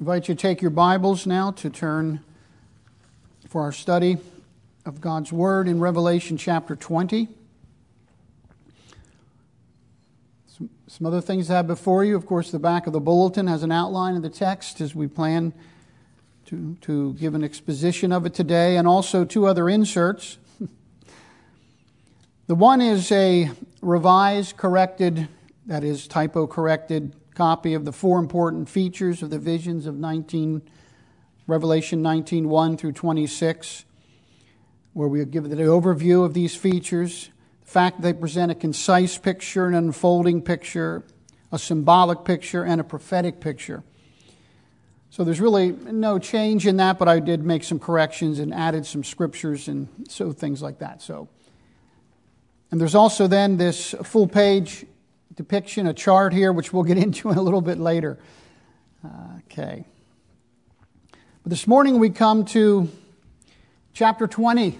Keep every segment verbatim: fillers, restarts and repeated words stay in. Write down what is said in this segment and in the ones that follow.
invite you to take your Bibles now to turn for our study of God's Word in Revelation chapter twenty. Some, some other things to have before you. Of course, the back of the bulletin has an outline of the text as we plan to, to give an exposition of it today, and also two other inserts. The one is a revised, corrected, that is typo-corrected copy of the four important features of the visions of nineteen, Revelation nineteen, one through twenty-six, where we give the overview of these features, the fact that they present a concise picture, an unfolding picture, a symbolic picture, and a prophetic picture. So there's really no change in that, but I did make some corrections and added some scriptures and so things like that. So, and there's also then this full page depiction, a chart here, which we'll get into in a little bit later. Uh, okay. But this morning we come to chapter twenty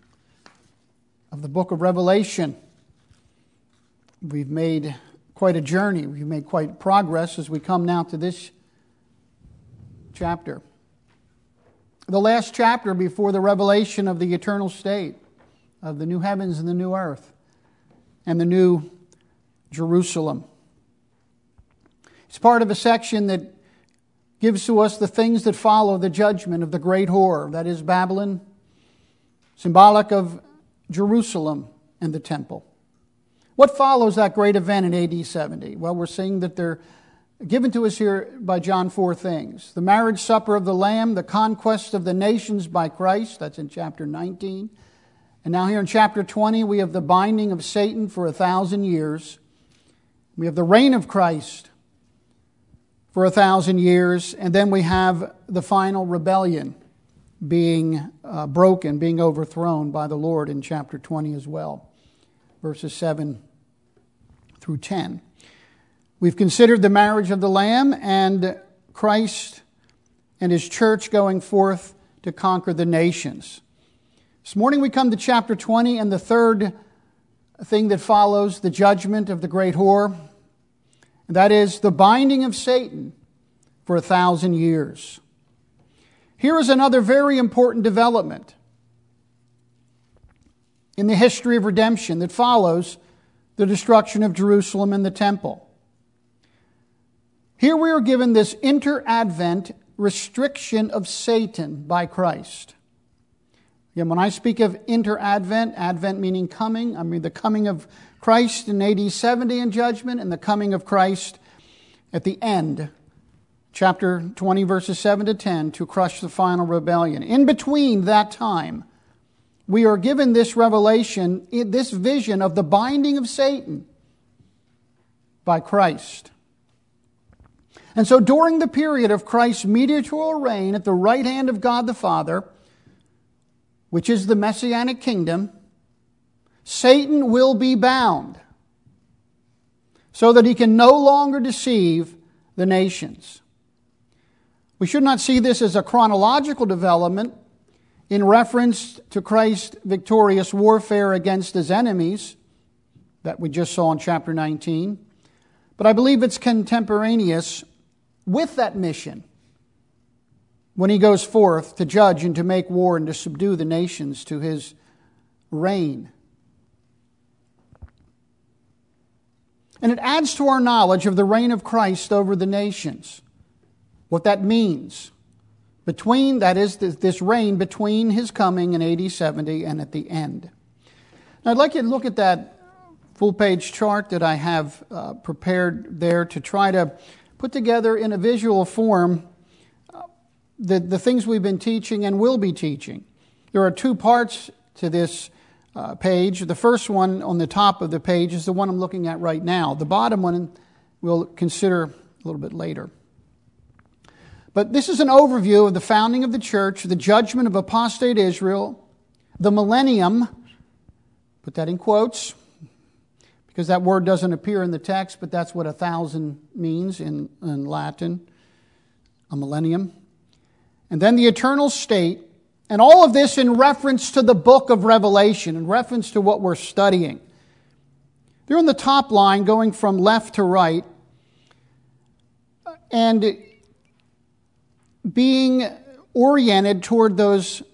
of the book of Revelation. We've made quite a journey. We've made quite progress as we come now to this chapter. The last chapter before the revelation of the eternal state, of the new heavens and the new earth, and the new Jerusalem. It's part of a section that gives to us the things that follow the judgment of the great whore, that is Babylon, symbolic of Jerusalem and the temple. What follows that great event in A D seventy? Well, we're seeing that they're given to us here by John four things. The marriage supper of the Lamb, the conquest of the nations by Christ, that's in chapter nineteen. And now here in chapter twenty, we have the binding of Satan for a thousand years. We have the reign of Christ for a thousand years, and then we have the final rebellion being uh, broken, being overthrown by the Lord in chapter twenty as well, verses seven through ten. We've considered the marriage of the Lamb and Christ and His church going forth to conquer the nations. This morning we come to chapter twenty, and the third thing that follows, the judgment of the great whore, and that is the binding of Satan for a thousand years. Here is another very important development in the history of redemption that follows the destruction of Jerusalem and the temple. Here we are given this inter-advent restriction of Satan by Christ. Again, when I speak of inter-advent, advent meaning coming, I mean the coming of Christ in A D seventy in judgment and the coming of Christ at the end, chapter twenty, verses seven to ten, to crush the final rebellion. In between that time, we are given this revelation, this vision of the binding of Satan by Christ. And so during the period of Christ's mediatorial reign at the right hand of God the Father, which is the Messianic kingdom, Satan will be bound so that he can no longer deceive the nations. We should not see this as a chronological development in reference to Christ's victorious warfare against his enemies that we just saw in chapter nineteen, but I believe it's contemporaneous with that mission when he goes forth to judge and to make war and to subdue the nations to his reign. And it adds to our knowledge of the reign of Christ over the nations. What that means. Between, that is, this reign between his coming in A D seventy and at the end. Now I'd like you to look at that full-page chart that I have uh, prepared there to try to put together in a visual form The, the things we've been teaching and will be teaching. There are two parts to this uh, page. The first one on the top of the page is the one I'm looking at right now. The bottom one we'll consider a little bit later. But this is an overview of the founding of the church, the judgment of apostate Israel, the millennium, put that in quotes, because that word doesn't appear in the text, but that's what a thousand means in, in Latin, a millennium. And then the eternal state, and all of this in reference to the book of Revelation, in reference to what we're studying. They're on the top line going from left to right. And being oriented toward those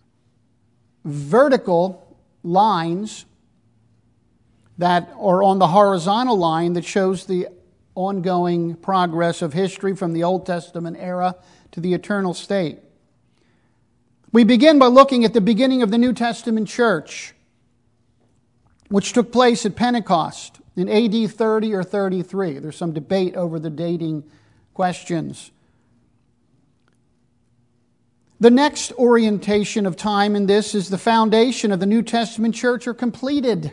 vertical lines that are on the horizontal line that shows the ongoing progress of history from the Old Testament era to the eternal state. We begin by looking at the beginning of the New Testament church, which took place at Pentecost in A D thirty or thirty-three. There's some debate over the dating questions. The next orientation of time in this is the foundation of the New Testament church are completed.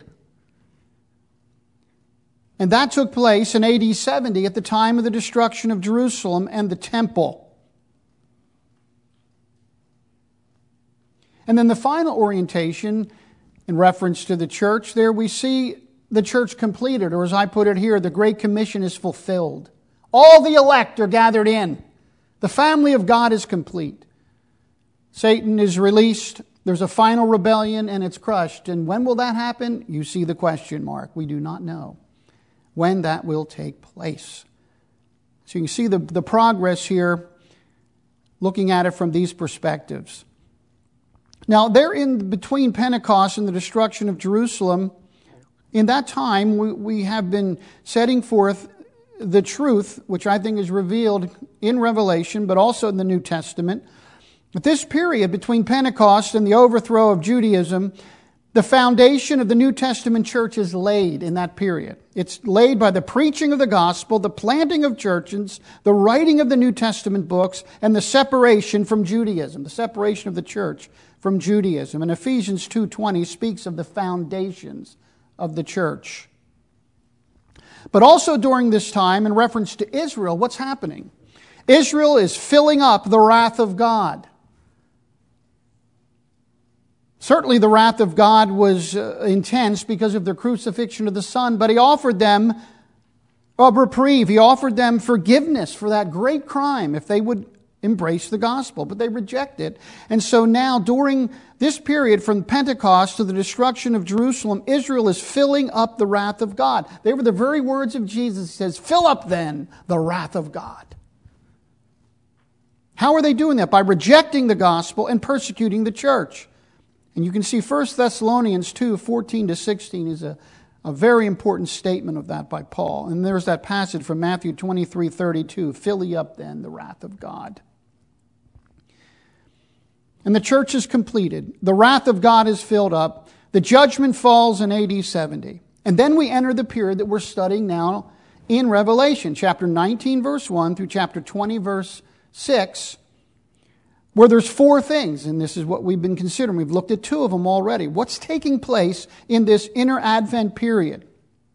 And that took place in A D seventy at the time of the destruction of Jerusalem and the temple. And then the final orientation, in reference to the church, there we see the church completed, or as I put it here, the Great Commission is fulfilled. All the elect are gathered in. The family of God is complete. Satan is released. There's a final rebellion and it's crushed. And when will that happen? You see the question mark. We do not know when that will take place. So you can see the, the progress here, looking at it from these perspectives. Now, there in between Pentecost and the destruction of Jerusalem, in that time, we, we have been setting forth the truth, which I think is revealed in Revelation, but also in the New Testament. At this period between Pentecost and the overthrow of Judaism, the foundation of the New Testament church is laid in that period. It's laid by the preaching of the gospel, the planting of churches, the writing of the New Testament books, and the separation from Judaism, the separation of the church from Judaism. And Ephesians two twenty speaks of the foundations of the church. But also during this time, in reference to Israel, what's happening? Israel is filling up the wrath of God. Certainly the wrath of God was uh, intense because of the crucifixion of the Son, but He offered them a reprieve. He offered them forgiveness for that great crime if they would embrace the gospel, but they rejected. And so now during this period from Pentecost to the destruction of Jerusalem, Israel is filling up the wrath of God. They were the very words of Jesus. He says, "Fill up then the wrath of God." How are they doing that? By rejecting the gospel and persecuting the church. And you can see First Thessalonians two, fourteen to sixteen is a, a very important statement of that by Paul. And there's that passage from Matthew twenty-three, thirty-two. "Fill ye up then the wrath of God." And the church is completed. The wrath of God is filled up. The judgment falls in A D seventy. And then we enter the period that we're studying now in Revelation, chapter nineteen, verse one through chapter twenty, verse six, where there's four things, and this is what we've been considering. We've looked at two of them already. What's taking place in this inner Advent period?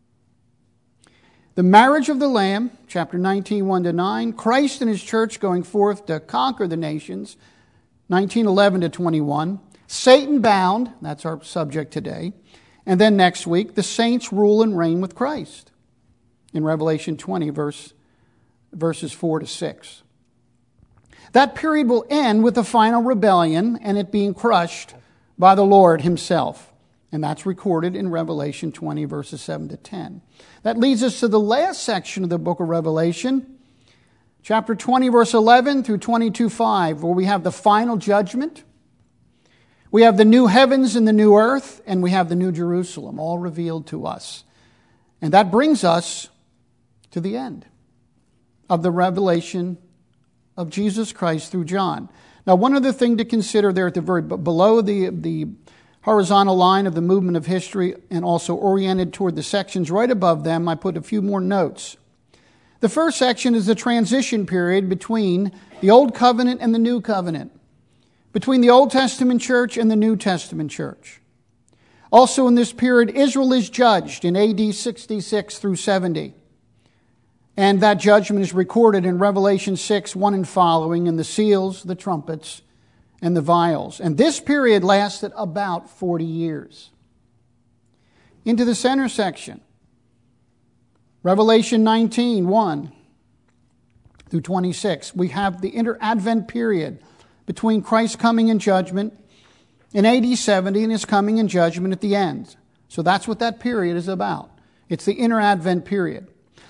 The marriage of the Lamb, chapter nineteen, one to nine. Christ and His church going forth to conquer the nations, nineteen, eleven to twenty-one. Satan bound, that's our subject today. And then next week, the saints rule and reign with Christ in Revelation twenty, verse, verses four to six. That period will end with the final rebellion and it being crushed by the Lord Himself. And that's recorded in Revelation twenty, verses seven to ten. That leads us to the last section of the book of Revelation, chapter twenty, verse eleven through twenty-two, five, where we have the final judgment. We have the new heavens and the new earth, and we have the new Jerusalem, all revealed to us. And that brings us to the end of the revelation of Jesus Christ through John. Now, one other thing to consider there at the very below the, the horizontal line of the movement of history and also oriented toward the sections right above them, I put a few more notes. The first section is the transition period between the Old Covenant and the New Covenant, between the Old Testament church and the New Testament church. Also in this period, Israel is judged in A D sixty-six through seventy. And that judgment is recorded in Revelation six, one and following, in the seals, the trumpets, and the vials. And this period lasted about forty years. Into the center section, Revelation nineteen, one through twenty-six. We have the inter-Advent period between Christ's coming and judgment in A D seventy and His coming and judgment at the end. So that's what that period is about. It's the inter-Advent period.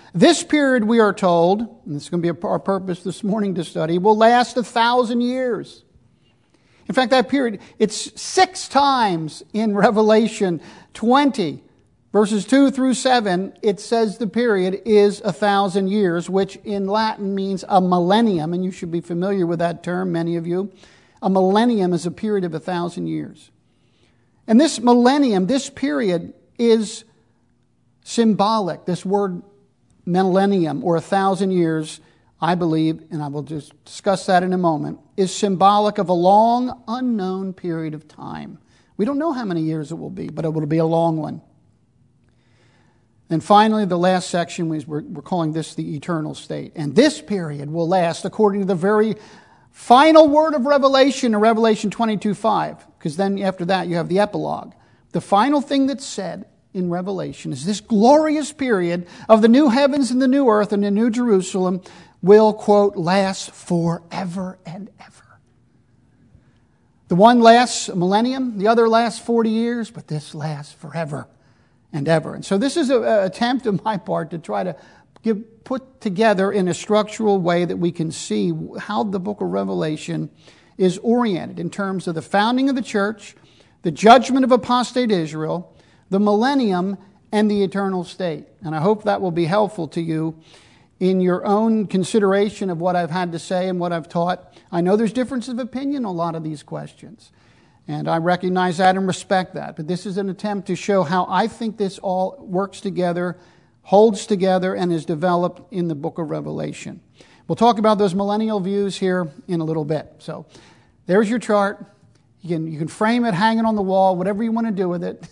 This period, we are told, and this is going to be our purpose this morning to study, will last a thousand years. In fact, that period, it's six times in Revelation twenty, verses two through seven, it says the period is a thousand years, which in Latin means a millennium, and you should be familiar with that term, many of you. A millennium is a period of a thousand years. And this millennium, this period, is symbolic. This word millennium, or a thousand years, I believe, and I will just discuss that in a moment, is symbolic of a long, unknown period of time. We don't know how many years it will be, but it will be a long one. And finally, the last section, we're, we're calling this the eternal state. And this period will last according to the very final word of Revelation in Revelation twenty-two five, because then after that you have the epilogue. The final thing that's said in Revelation is this glorious period of the new heavens and the new earth and the new Jerusalem will, quote, last forever and ever. The one lasts a millennium, the other lasts forty years, but this lasts forever and ever. And so this is an attempt on my part to try to give, put together in a structural way that we can see how the book of Revelation is oriented in terms of the founding of the church, the judgment of apostate Israel, the millennium, and the eternal state. And I hope that will be helpful to you in your own consideration of what I've had to say and what I've taught. I know there's differences of opinion on a lot of these questions, and I recognize that and respect that. But this is an attempt to show how I think this all works together, holds together, and is developed in the book of Revelation. We'll talk about those millennial views here in a little bit. So there's your chart. You can, you can frame it, hang it on the wall, whatever you want to do with it.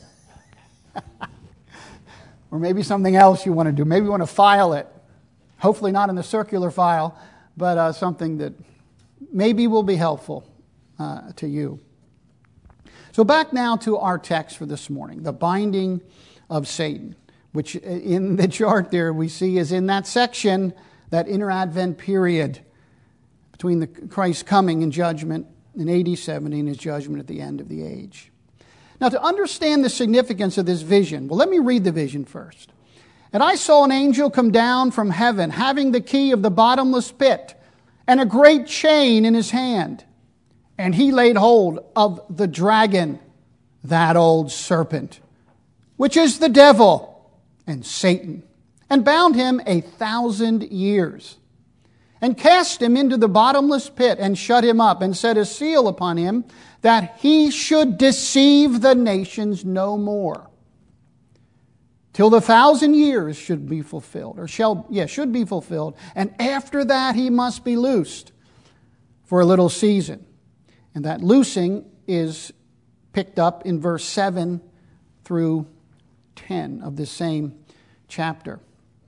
Or maybe something else you want to do. Maybe you want to file it. Hopefully not in the circular file, but uh, something that maybe will be helpful uh, to you. So back now to our text for this morning, the binding of Satan, which in the chart there we see is in that section, that inter-advent period between the Christ's coming and judgment in A D seventy and his judgment at the end of the age. Now, to understand the significance of this vision, well, let me read the vision first. And I saw an angel come down from heaven, having the key of the bottomless pit and a great chain in his hand. And he laid hold of the dragon, that old serpent, which is the devil and Satan, and bound him a thousand years, and cast him into the bottomless pit, and shut him up, and set a seal upon him, that he should deceive the nations no more, till the thousand years should be fulfilled, or shall, yeah, should be fulfilled. And after that he must be loosed for a little season. And that loosing is picked up in verse seven through ten of the same chapter.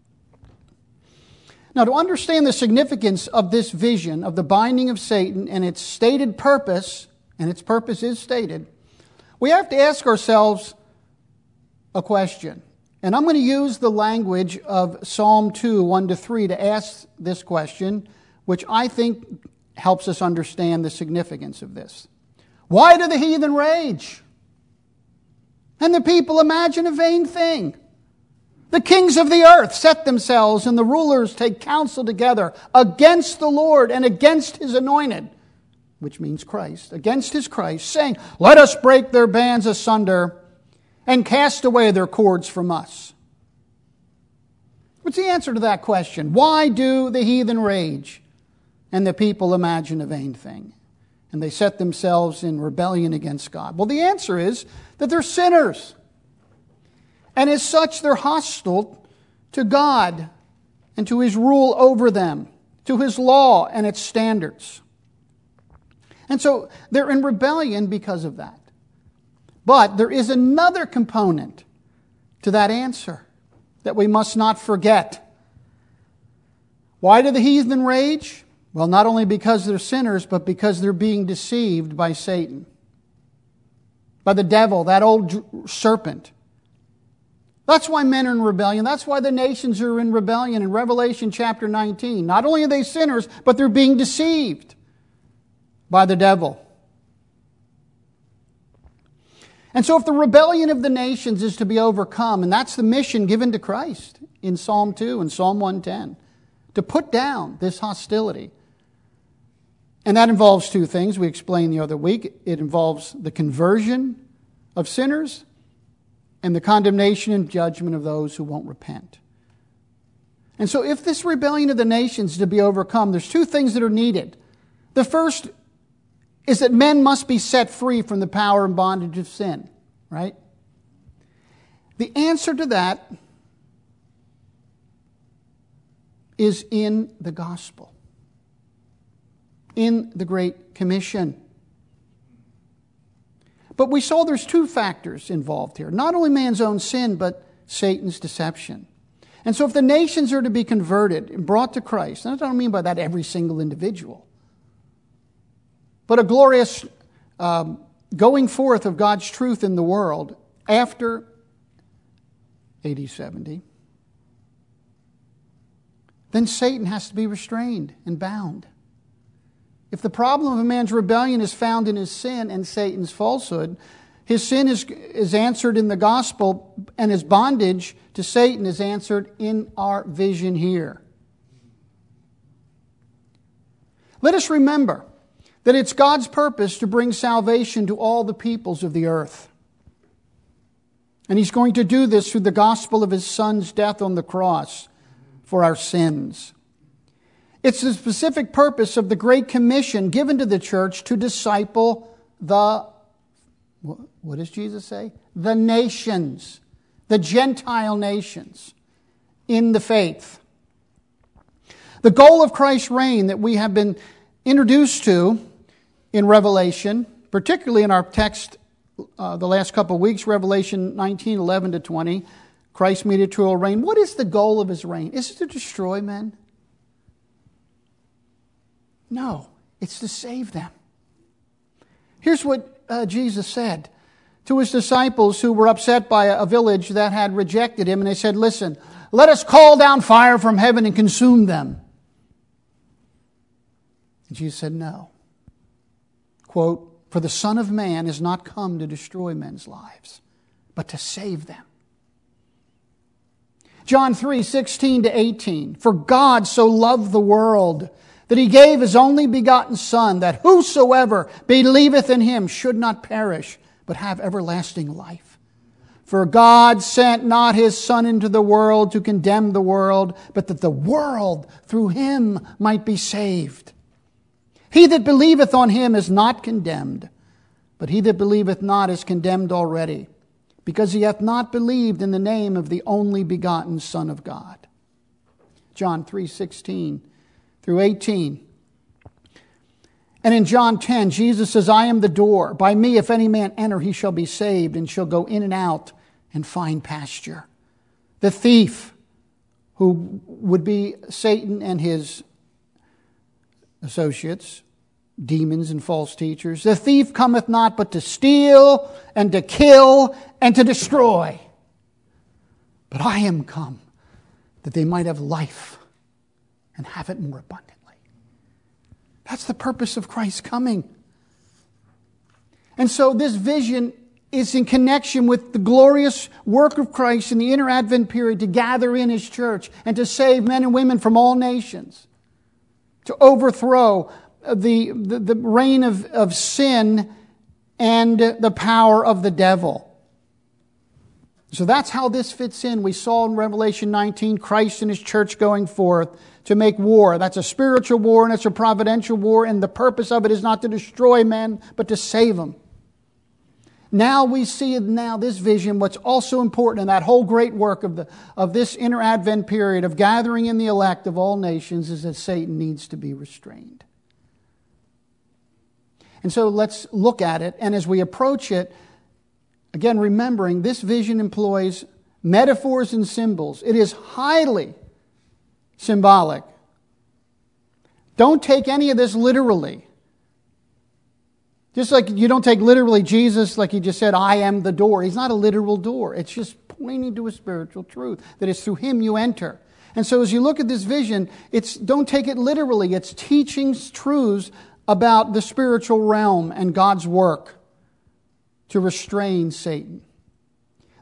Now, to understand the significance of this vision of the binding of Satan and its stated purpose, and its purpose is stated, we have to ask ourselves a question. And I'm going to use the language of Psalm two, one to three to ask this question, which I think helps us understand the significance of this. Why do the heathen rage? And the people imagine a vain thing. The kings of the earth set themselves, and the rulers take counsel together against the Lord and against his anointed, which means Christ, against his Christ, saying, let us break their bands asunder and cast away their cords from us. What's the answer to that question? Why do the heathen rage and the people imagine a vain thing? And they set themselves in rebellion against God. Well, the answer is that they're sinners. And as such, they're hostile to God and to his rule over them, to his law and its standards. And so they're in rebellion because of that. But there is another component to that answer that we must not forget. Why do the heathen rage? Well, not only because they're sinners, but because they're being deceived by Satan, by the devil, that old serpent. That's why men are in rebellion. That's why the nations are in rebellion in Revelation chapter nineteen. Not only are they sinners, but they're being deceived by the devil. And so if the rebellion of the nations is to be overcome, and that's the mission given to Christ in Psalm two and Psalm one ten, to put down this hostility. And that involves two things we explained the other week. It involves the conversion of sinners and the condemnation and judgment of those who won't repent. And so if this rebellion of the nations is to be overcome, there's two things that are needed. The first is that men must be set free from the power and bondage of sin, right? The answer to that is in the gospel, in the Great Commission. But we saw there's two factors involved here. Not only man's own sin, but Satan's deception. And so if the nations are to be converted and brought to Christ, and I don't mean by that every single individual, but a glorious um, going forth of God's truth in the world after A D seventy, then Satan has to be restrained and bound. If the problem of a man's rebellion is found in his sin and Satan's falsehood, his sin is, is answered in the gospel, and his bondage to Satan is answered in our vision here. Let us remember that it's God's purpose to bring salvation to all the peoples of the earth. And He's going to do this through the gospel of His Son's death on the cross for our sins. It's the specific purpose of the Great Commission given to the church to disciple the, what does Jesus say? The nations, the Gentile nations in the faith. The goal of Christ's reign that we have been introduced to in Revelation, particularly in our text uh, the last couple of weeks, Revelation nineteen, eleven to twenty, Christ's mediatorial reign. What is the goal of His reign? Is it to destroy men? No, it's to save them. Here's what uh, Jesus said to His disciples who were upset by a, a village that had rejected Him. And they said, listen, let us call down fire from heaven and consume them. And Jesus said, no. Quote, for the Son of Man is not come to destroy men's lives, but to save them. John three, sixteen to eighteen. For God so loved the world that He gave His only begotten Son, that whosoever believeth in Him should not perish, but have everlasting life. For God sent not His Son into the world to condemn the world, but that the world through Him might be saved. He that believeth on Him is not condemned, but he that believeth not is condemned already, because he hath not believed in the name of the only begotten Son of God. John three, sixteen through eighteen. And in John ten, Jesus says, I am the door. By me, if any man enter, he shall be saved, and shall go in and out and find pasture. The thief, who would be Satan and his associates, demons and false teachers. The thief cometh not but to steal and to kill and to destroy. But I am come that they might have life and have it more abundantly. That's the purpose of Christ's coming. And so this vision is in connection with the glorious work of Christ in the inner Advent period to gather in His church and to save men and women from all nations, to overthrow the, the, the reign of, of sin and the power of the devil. So that's how this fits in. We saw in Revelation nineteen, Christ and His church going forth to make war. That's a spiritual war and it's a providential war, and the purpose of it is not to destroy men, but to save them. Now we see now this vision, what's also important in that whole great work of, the, of this inner Advent period of gathering in the elect of all nations, is that Satan needs to be restrained. And so let's look at it, and as we approach it, again, remembering this vision employs metaphors and symbols. It is highly symbolic. Don't take any of this literally. Just like you don't take literally Jesus, like He just said, I am the door. He's not a literal door. It's just pointing to a spiritual truth, that it's through Him you enter. And so as you look at this vision, it's don't take it literally. It's teaching truths about the spiritual realm and God's work to restrain Satan.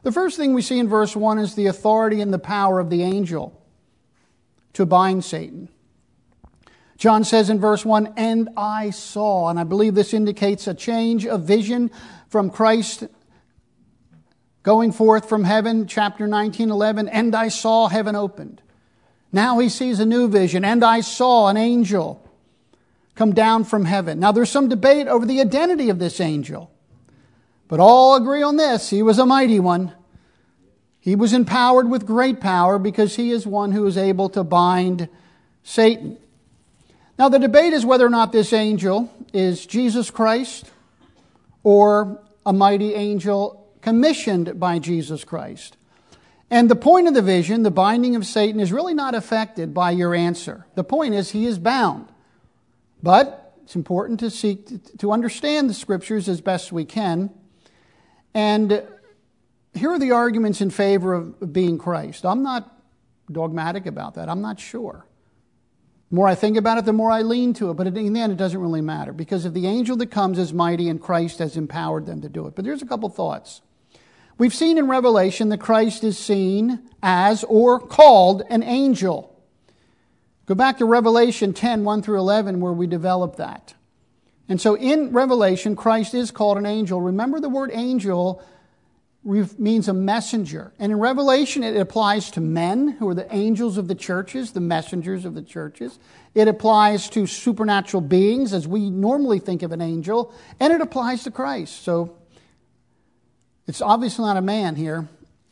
The first thing we see in verse one is the authority and the power of the angel to bind Satan. John says in verse one, "And I saw," and I believe this indicates a change of vision from Christ going forth from heaven, chapter nineteen, eleven, "And I saw heaven opened." Now he sees a new vision, "And I saw an angel come down from heaven." Now there's some debate over the identity of this angel, but all agree on this: he was a mighty one. He was empowered with great power because he is one who is able to bind Satan. Now the debate is whether or not this angel is Jesus Christ or a mighty angel commissioned by Jesus Christ. And the point of the vision, the binding of Satan, is really not affected by your answer. The point is he is bound. But it's important to seek to understand the Scriptures as best we can. And here are the arguments in favor of being Christ. I'm not dogmatic about that. I'm not sure. The more I think about it, the more I lean to it. But in the end, it doesn't really matter. Because if the angel that comes is mighty and Christ has empowered them to do it. But there's a couple thoughts. We've seen in Revelation that Christ is seen as or called an angel. Go back to Revelation ten, one through eleven, where we develop that. And so in Revelation, Christ is called an angel. Remember, the word angel means a messenger. And in Revelation, it applies to men who are the angels of the churches, the messengers of the churches. It applies to supernatural beings, as we normally think of an angel. And it applies to Christ. So it's obviously not a man here,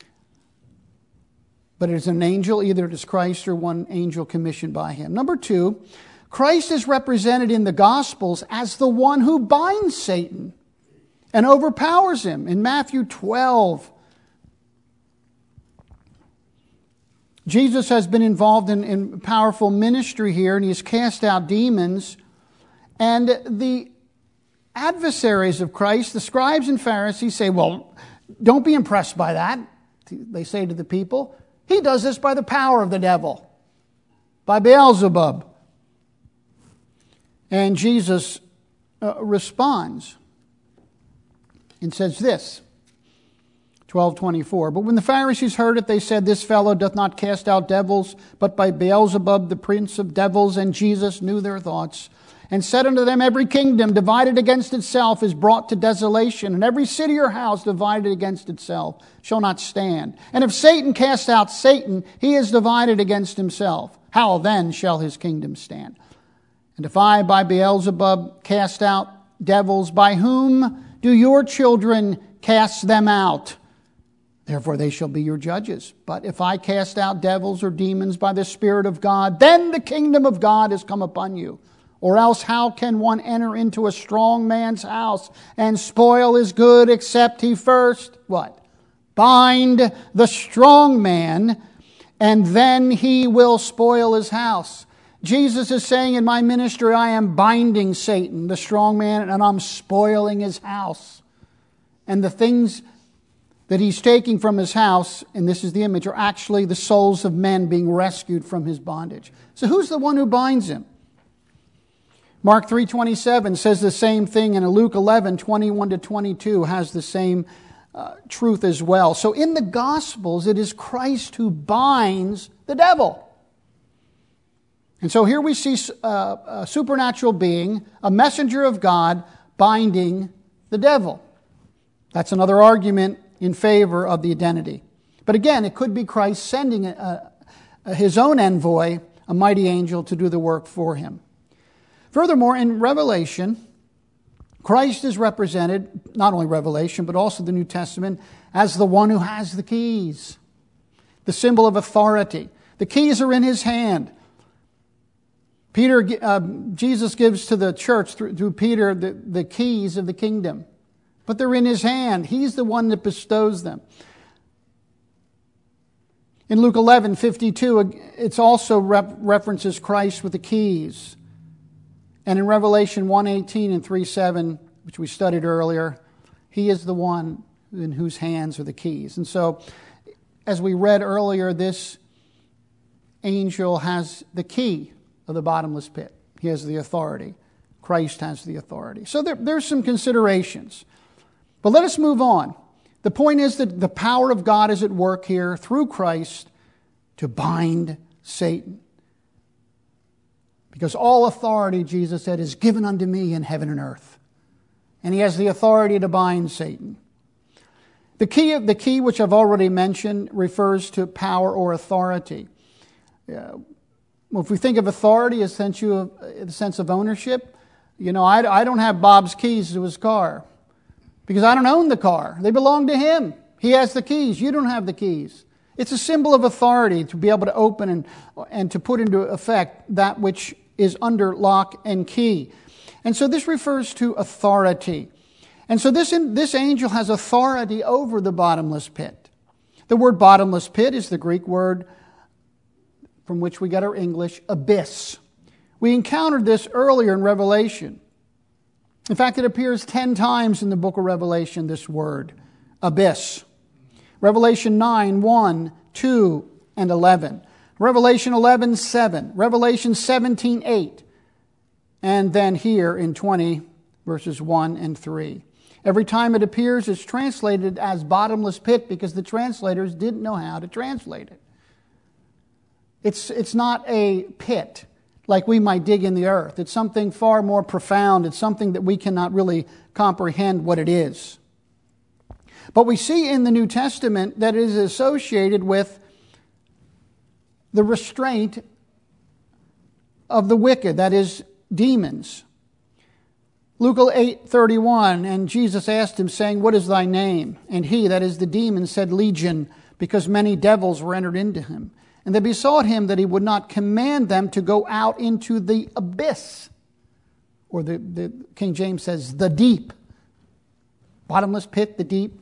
but it is an angel. Either it is Christ or one angel commissioned by him. Number two, Christ is represented in the Gospels as the one who binds Satan and overpowers him. In Matthew twelve, Jesus has been involved in, in powerful ministry here, and he has cast out demons. And the adversaries of Christ, the scribes and Pharisees, say, "Well, don't be impressed by that." They say to the people, "He does this by the power of the devil, by Beelzebub." And Jesus uh, responds and says this, twelve twenty-four, "But when the Pharisees heard it, they said, 'This fellow doth not cast out devils, but by Beelzebub, the prince of devils.' And Jesus knew their thoughts, and said unto them, 'Every kingdom divided against itself is brought to desolation, and every city or house divided against itself shall not stand. And if Satan cast out Satan, he is divided against himself. How then shall his kingdom stand? And if I by Beelzebub cast out devils, by whom do your children cast them out? Therefore they shall be your judges. But if I cast out devils or demons by the Spirit of God, then the kingdom of God is come upon you. Or else how can one enter into a strong man's house and spoil his good, except he first," what? "Bind the strong man, and then he will spoil his house." Jesus is saying, in my ministry, I am binding Satan, the strong man, and I'm spoiling his house. And the things that he's taking from his house, and this is the image, are actually the souls of men being rescued from his bondage. So who's the one who binds him? Mark three twenty-seven says the same thing, and Luke eleven, twenty-one to twenty-two has the same uh, truth as well. So in the Gospels, it is Christ who binds the devil. And so here we see a, a supernatural being, a messenger of God, binding the devil. That's another argument in favor of the identity. But again, it could be Christ sending a, a, his own envoy, a mighty angel, to do the work for him. Furthermore, in Revelation, Christ is represented, not only Revelation, but also the New Testament, as the one who has the keys, the symbol of authority. The keys are in his hand. Peter, uh, Jesus gives to the church through, through Peter the, the keys of the kingdom. But they're in his hand. He's the one that bestows them. In Luke eleven fifty-two, it's also rep- references Christ with the keys. And in Revelation one eighteen and three seven, which we studied earlier, he is the one in whose hands are the keys. And so, as we read earlier, this angel has the key of the bottomless pit. He has the authority. Christ has the authority. So there, there's some considerations. But let us move on. The point is that the power of God is at work here through Christ to bind Satan. Because all authority, Jesus said, is given unto me in heaven and earth. And he has the authority to bind Satan. The key, the key which I've already mentioned, refers to power or authority. Uh, if we think of authority as sense of, the sense of ownership, you know, I, I don't have Bob's keys to his car because I don't own the car. They belong to him. He has the keys. You don't have the keys. It's a symbol of authority to be able to open and, and to put into effect that which is under lock and key. And so this refers to authority. And so this, this angel has authority over the bottomless pit. The word bottomless pit is the Greek word from which we get our English, abyss. We encountered this earlier in Revelation. In fact, it appears ten times in the book of Revelation, this word, abyss. Revelation nine, one, two, and eleven. Revelation eleven, seven. Revelation seventeen, eight. And then here in twenty, verses one and three. Every time it appears, it's translated as bottomless pit because the translators didn't know how to translate it. It's, it's not a pit like we might dig in the earth. It's something far more profound. It's something that we cannot really comprehend what it is. But we see in the New Testament that it is associated with the restraint of the wicked, that is, demons. Luke eight thirty-one, and Jesus asked him, saying, "What is thy name?" And he, that is the demon, said, "Legion," because many devils were entered into him. And they besought him that he would not command them to go out into the abyss. Or the, the King James says, the deep. Bottomless pit, the deep.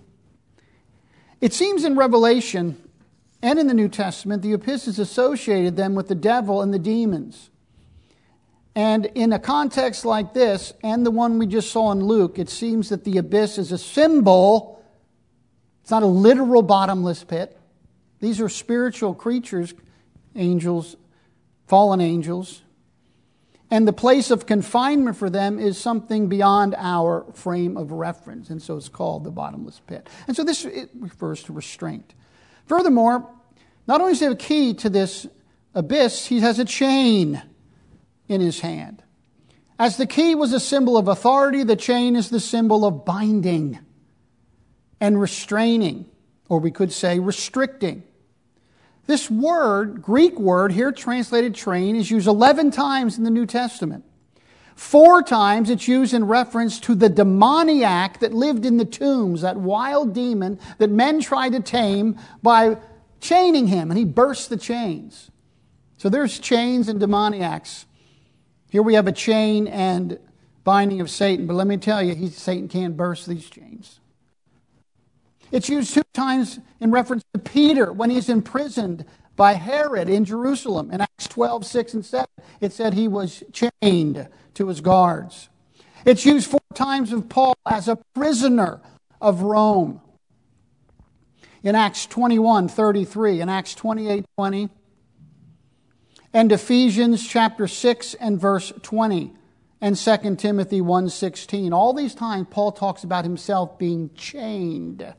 It seems in Revelation and in the New Testament, the abyss is associated then with the devil and the demons. And in a context like this, and the one we just saw in Luke, it seems that the abyss is a symbol. It's not a literal bottomless pit. These are spiritual creatures, angels, fallen angels. And the place of confinement for them is something beyond our frame of reference. And so it's called the bottomless pit. And so this it refers to restraint. Furthermore, not only does he have a key to this abyss, he has a chain in his hand. As the key was a symbol of authority, the chain is the symbol of binding and restraining, or we could say restricting. This word, Greek word, here translated train, is used eleven times in the New Testament. Four times it's used in reference to the demoniac that lived in the tombs, that wild demon that men tried to tame by chaining him, and he burst the chains. So there's chains and demoniacs. Here we have a chain and binding of Satan, but let me tell you, he, Satan can't burst these chains. It's used two times in reference to Peter when he's imprisoned by Herod in Jerusalem. In Acts twelve, six and seven, it said he was chained to his guards. It's used four times of Paul as a prisoner of Rome. In Acts twenty-one, thirty-three, in Acts twenty-eight, twenty, and Ephesians chapter six and verse twenty, and Second Timothy one, sixteen. All these times Paul talks about himself being chained,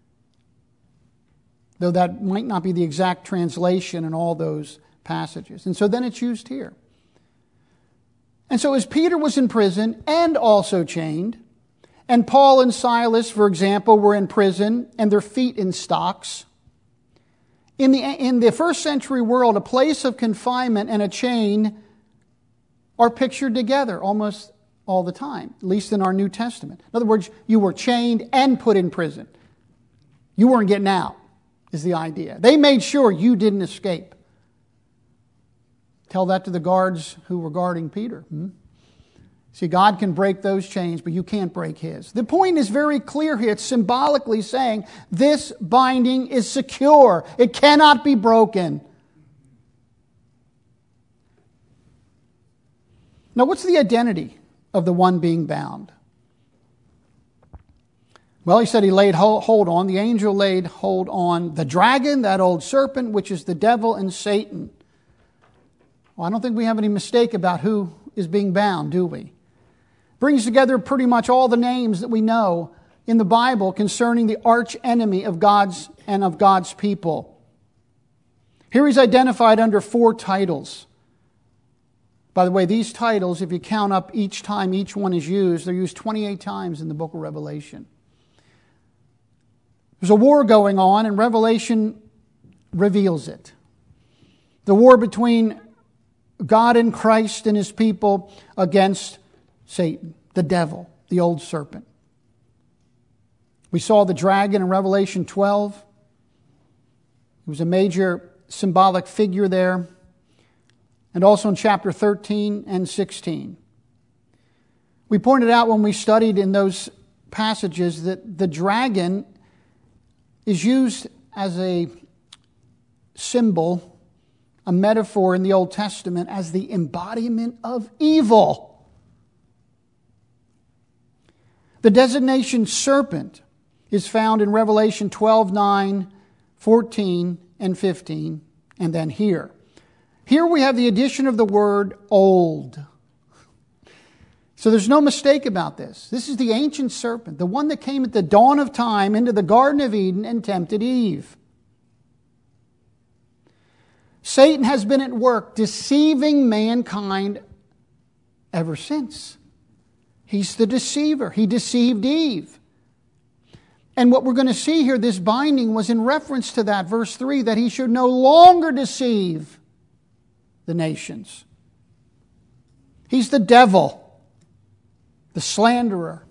though that might not be the exact translation in all those passages. And so then it's used here. And so as Peter was in prison and also chained, and Paul and Silas, for example, were in prison and their feet in stocks, in the, in the first century world, a place of confinement and a chain are pictured together almost all the time, at least in our New Testament. In other words, you were chained and put in prison. You weren't getting out, is the idea. They made sure you didn't escape. Tell that to the guards who were guarding Peter. Hmm? See, God can break those chains, but you can't break His. The point is very clear here. It's symbolically saying this binding is secure. It cannot be broken. Now, what's the identity of the one being bound? Well, he said he laid hold on, the angel laid hold on the dragon, that old serpent, which is the devil and Satan. Well, I don't think we have any mistake about who is being bound, do we? Brings together pretty much all the names that we know in the Bible concerning the arch enemy of God's and of God's people. Here he's identified under four titles. By the way, these titles, if you count up each time each one is used, they're used twenty-eight times in the book of Revelation. There's a war going on, and Revelation reveals it. The war between God and Christ and his people against Satan, the devil, the old serpent. We saw the dragon in Revelation twelve. He was a major symbolic figure there. And also in chapter thirteen and sixteen. We pointed out when we studied in those passages that the dragon is used as a symbol, a metaphor in the Old Testament as the embodiment of evil. The designation serpent is found in Revelation twelve, nine, fourteen, and fifteen, and then here. Here we have the addition of the word old. So there's no mistake about this. This is the ancient serpent, the one that came at the dawn of time into the Garden of Eden and tempted Eve. Satan has been at work deceiving mankind ever since. He's the deceiver. He deceived Eve. And what we're going to see here, this binding was in reference to that, verse three, that he should no longer deceive the nations. He's the devil, the slanderer.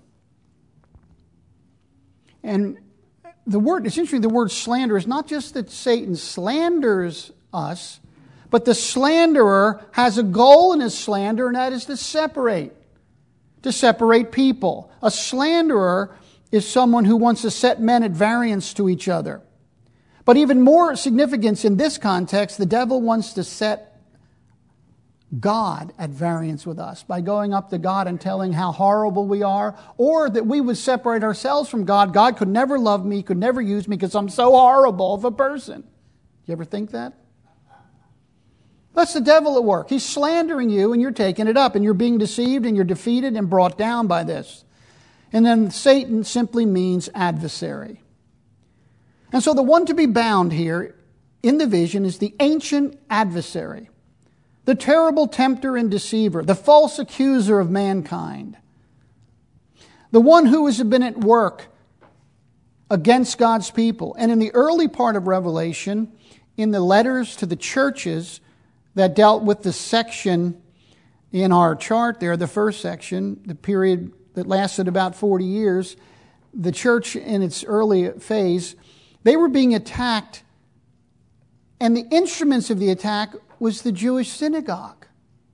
And the word, it's interesting, the word slander is not just that Satan slanders us, but the slanderer has a goal in his slander, and that is to separate, to separate people. A slanderer is someone who wants to set men at variance to each other. But even more significance in this context, the devil wants to set God at variance with us by going up to God and telling how horrible we are, or that we would separate ourselves from God. God could never love me, could never use me because I'm so horrible of a person. You ever think that? That's the devil at work. He's slandering you and you're taking it up and you're being deceived and you're defeated and brought down by this. And then Satan simply means adversary. And so the one to be bound here in the vision is the ancient adversary, the terrible tempter and deceiver, the false accuser of mankind, the one who has been at work against God's people. And in the early part of Revelation, in the letters to the churches that dealt with the section in our chart there, the first section, the period that lasted about forty years, the church in its early phase, they were being attacked, and the instruments of the attack was the Jewish synagogue.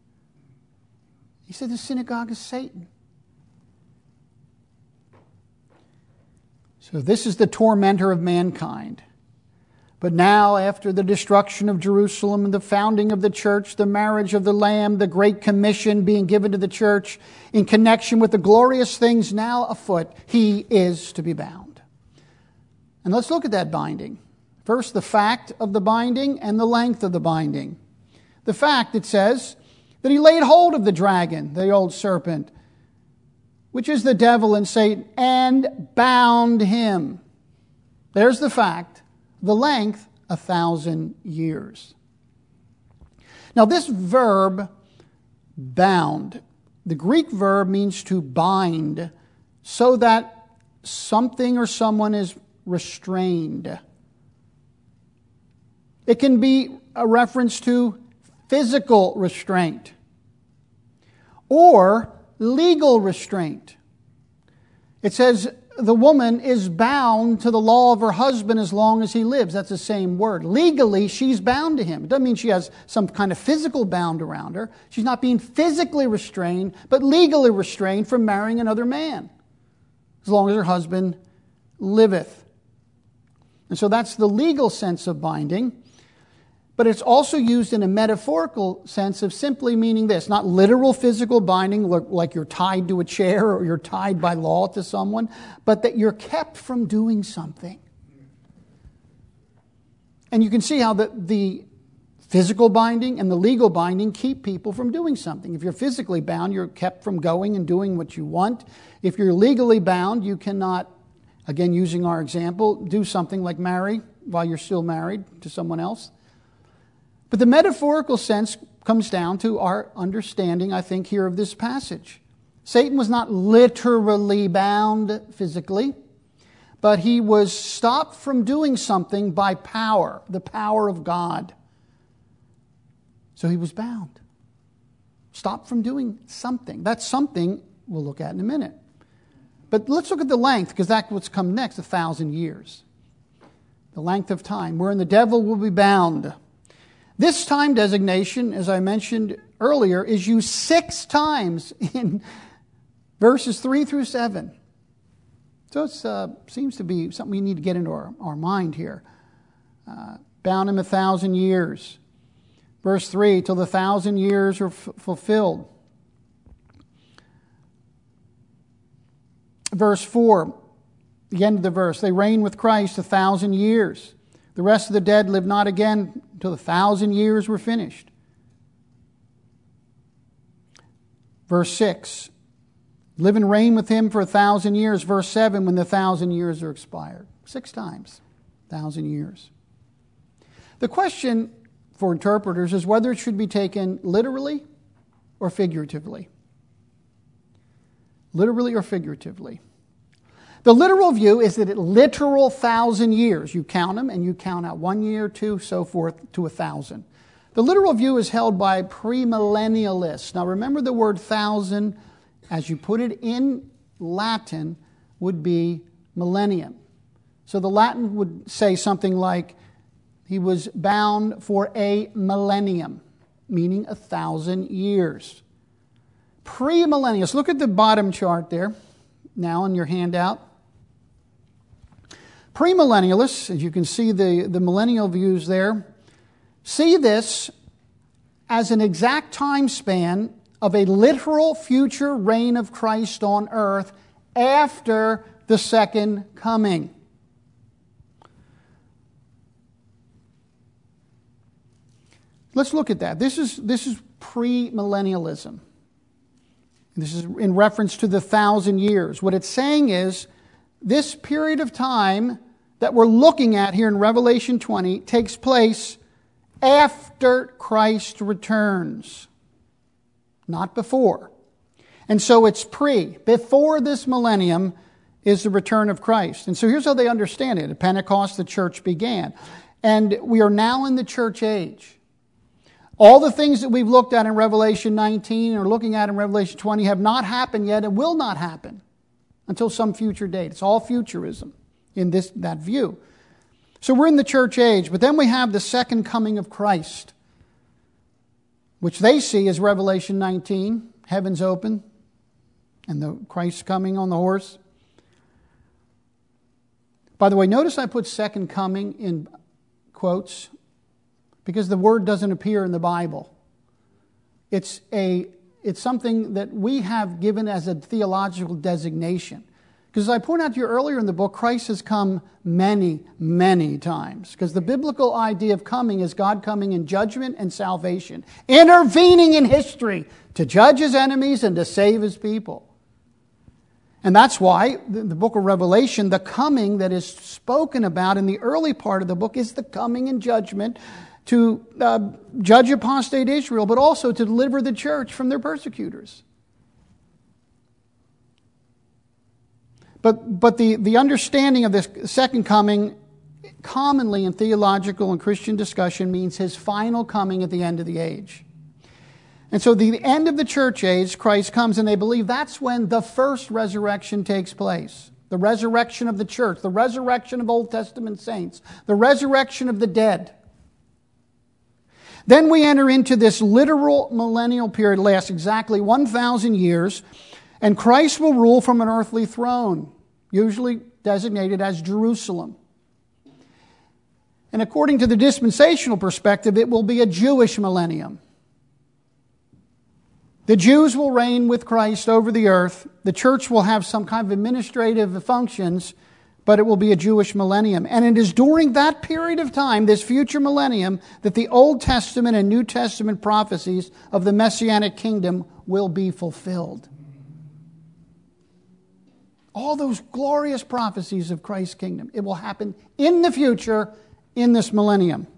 He said the synagogue is Satan. So this is the tormentor of mankind. But now, after the destruction of Jerusalem and the founding of the church, the marriage of the Lamb, the great commission being given to the church in connection with the glorious things now afoot, he is to be bound. And let's look at that binding. First, the fact of the binding and the length of the binding. The fact, it says, that he laid hold of the dragon, the old serpent, which is the devil and Satan, and bound him. There's the fact. The length, a thousand years. Now this verb, bound, the Greek verb means to bind so that something or someone is restrained. It can be a reference to physical restraint or legal restraint. It says the woman is bound to the law of her husband as long as he lives. That's the same word. Legally, she's bound to him. It doesn't mean she has some kind of physical bound around her. She's not being physically restrained, but legally restrained from marrying another man, as long as her husband liveth. And so that's the legal sense of binding. But it's also used in a metaphorical sense of simply meaning this, not literal physical binding, like you're tied to a chair or you're tied by law to someone, but that you're kept from doing something. And you can see how the, the physical binding and the legal binding keep people from doing something. If you're physically bound, you're kept from going and doing what you want. If you're legally bound, you cannot Again, using our example, do something like marry while you're still married to someone else. But the metaphorical sense comes down to our understanding, I think, here of this passage. Satan was not literally bound physically, but he was stopped from doing something by power, the power of God. So he was bound. Stopped from doing something. That something we'll look at in a minute. But let's look at the length, because that's what's come next, a thousand years. The length of time, wherein the devil will be bound. This time designation, as I mentioned earlier, is used six times in verses three through seven. So it uh, seems to be something we need to get into our, our mind here. Uh, bound him a thousand years. Verse three, till the thousand years are f- fulfilled. Verse four, the end of the verse, they reign with Christ a thousand years. The rest of the dead live not again until the thousand years were finished. Verse six, live and reign with him for a thousand years. Verse seven, when the thousand years are expired. Six times, thousand years. The question for interpreters is whether it should be taken literally or figuratively. Literally or figuratively. The literal view is that a literal thousand years. You count them and you count out one year, two, so forth, to a thousand. The literal view is held by premillennialists. Now remember, the word thousand, as you put it in Latin, would be millennium. So the Latin would say something like, he was bound for a millennium, meaning a thousand years. Premillennialists, look at the bottom chart there, now in your handout. Premillennialists, as you can see the, the millennial views there, see this as an exact time span of a literal future reign of Christ on earth after the second coming. Let's look at that. This is, this is premillennialism. This is in reference to the thousand years. What it's saying is, this period of time that we're looking at here in Revelation twenty takes place after Christ returns, not before. And so it's pre. Before this millennium is the return of Christ. And so here's how they understand it. At Pentecost, the church began. And we are now in the church age. All the things that we've looked at in Revelation nineteen or looking at in Revelation twenty have not happened yet and will not happen until some future date. It's all futurism in this that view. So we're in the church age, but then we have the second coming of Christ, which they see as Revelation nineteen, heavens open, and the Christ coming on the horse. By the way, notice I put second coming in quotes, because the word doesn't appear in the Bible. It's a it's something that we have given as a theological designation. Because as I pointed out to you earlier in the book, Christ has come many, many times. Because the biblical idea of coming is God coming in judgment and salvation, intervening in history to judge his enemies and to save his people. And that's why the book of Revelation, the coming that is spoken about in the early part of the book, is the coming in judgment to uh, judge apostate Israel, but also to deliver the church from their persecutors. But, but the, the understanding of this second coming, commonly in theological and Christian discussion, means his final coming at the end of the age. And so the end of the church age, Christ comes, and they believe that's when the first resurrection takes place. The resurrection of the church, the resurrection of Old Testament saints, the resurrection of the dead. Then we enter into this literal millennial period, lasts exactly one thousand years, and Christ will rule from an earthly throne, usually designated as Jerusalem. And according to the dispensational perspective, it will be a Jewish millennium. The Jews will reign with Christ over the earth. The church will have some kind of administrative functions, but it will be a Jewish millennium. And it is during that period of time, this future millennium, that the Old Testament and New Testament prophecies of the Messianic kingdom will be fulfilled. All those glorious prophecies of Christ's kingdom. It will happen in the future, in this millennium.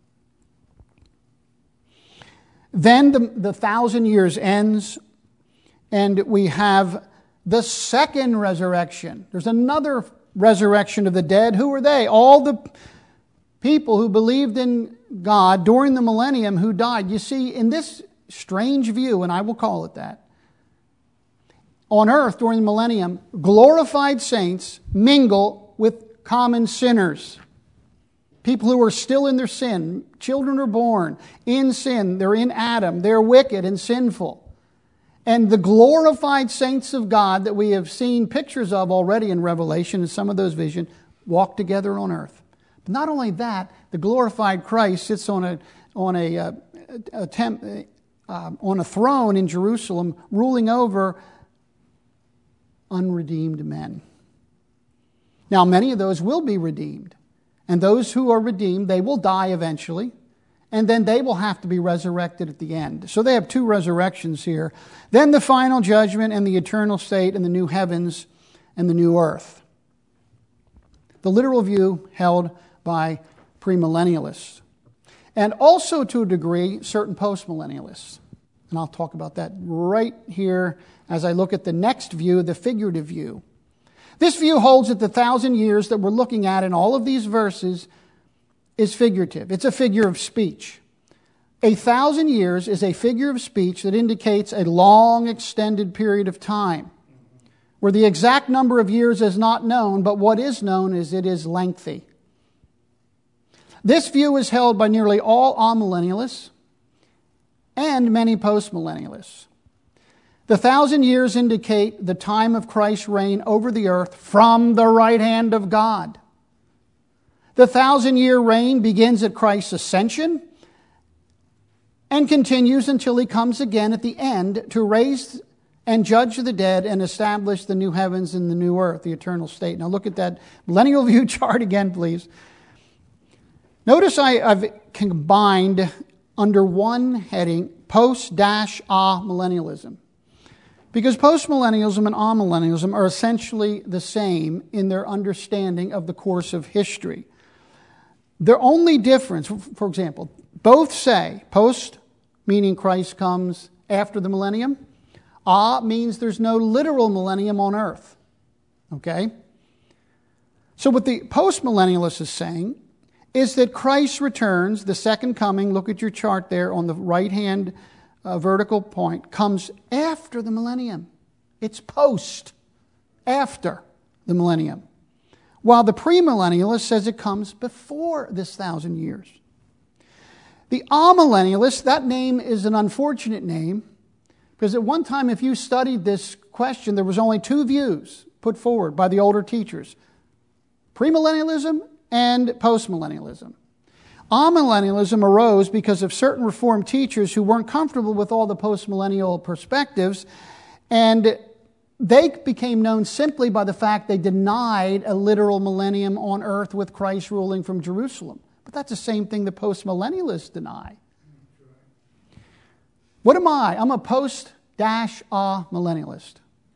Then the, the thousand years ends, and we have the second resurrection. There's another resurrection of the dead. Who are they? All the people who believed in God during the millennium who died. You see, in this strange view, and I will call it that, on earth during the millennium, glorified saints mingle with common sinners. People who are still in their sin. Children are born in sin. They're in Adam. They're wicked and sinful. And the glorified saints of God that we have seen pictures of already in Revelation and some of those visions walk together on earth. But not only that, the glorified Christ sits on a on a, uh, a temp, uh, on a throne in Jerusalem, ruling over unredeemed men. Now, many of those will be redeemed. And those who are redeemed, they will die eventually. And then they will have to be resurrected at the end. So they have two resurrections here. Then the final judgment and the eternal state and the new heavens and the new earth. The literal view held by premillennialists. And also to a degree, certain postmillennialists. And I'll talk about that right here as I look at the next view, the figurative view. This view holds that the thousand years that we're looking at in all of these verses is figurative. It's a figure of speech. A thousand years is a figure of speech that indicates a long, extended period of time, where the exact number of years is not known, but what is known is it is lengthy. This view is held by nearly all amillennialists and many postmillennialists. The thousand years indicate the time of Christ's reign over the earth from the right hand of God. The thousand-year reign begins at Christ's ascension and continues until he comes again at the end to raise and judge the dead and establish the new heavens and the new earth, the eternal state. Now look at that millennial view chart again, please. Notice I, I've combined under one heading post-amillennialism. Because postmillennialism and amillennialism are essentially the same in their understanding of the course of history. Their only difference, for example, both say post, meaning Christ comes after the millennium. Ah means there's no literal millennium on earth. Okay? So what the postmillennialist is saying is that Christ returns, the second coming, look at your chart there on the right-hand uh, vertical point, comes after the millennium. It's post, after the millennium. While the premillennialist says it comes before this thousand years. The amillennialist, that name is an unfortunate name, because at one time, if you studied this question, there was only two views put forward by the older teachers. Premillennialism and postmillennialism. Amillennialism arose because of certain Reformed teachers who weren't comfortable with all the postmillennial perspectives, and they became known simply by the fact they denied a literal millennium on earth with Christ ruling from Jerusalem. But that's the same thing the postmillennialists deny. What am I? I'm a post-amillennialist.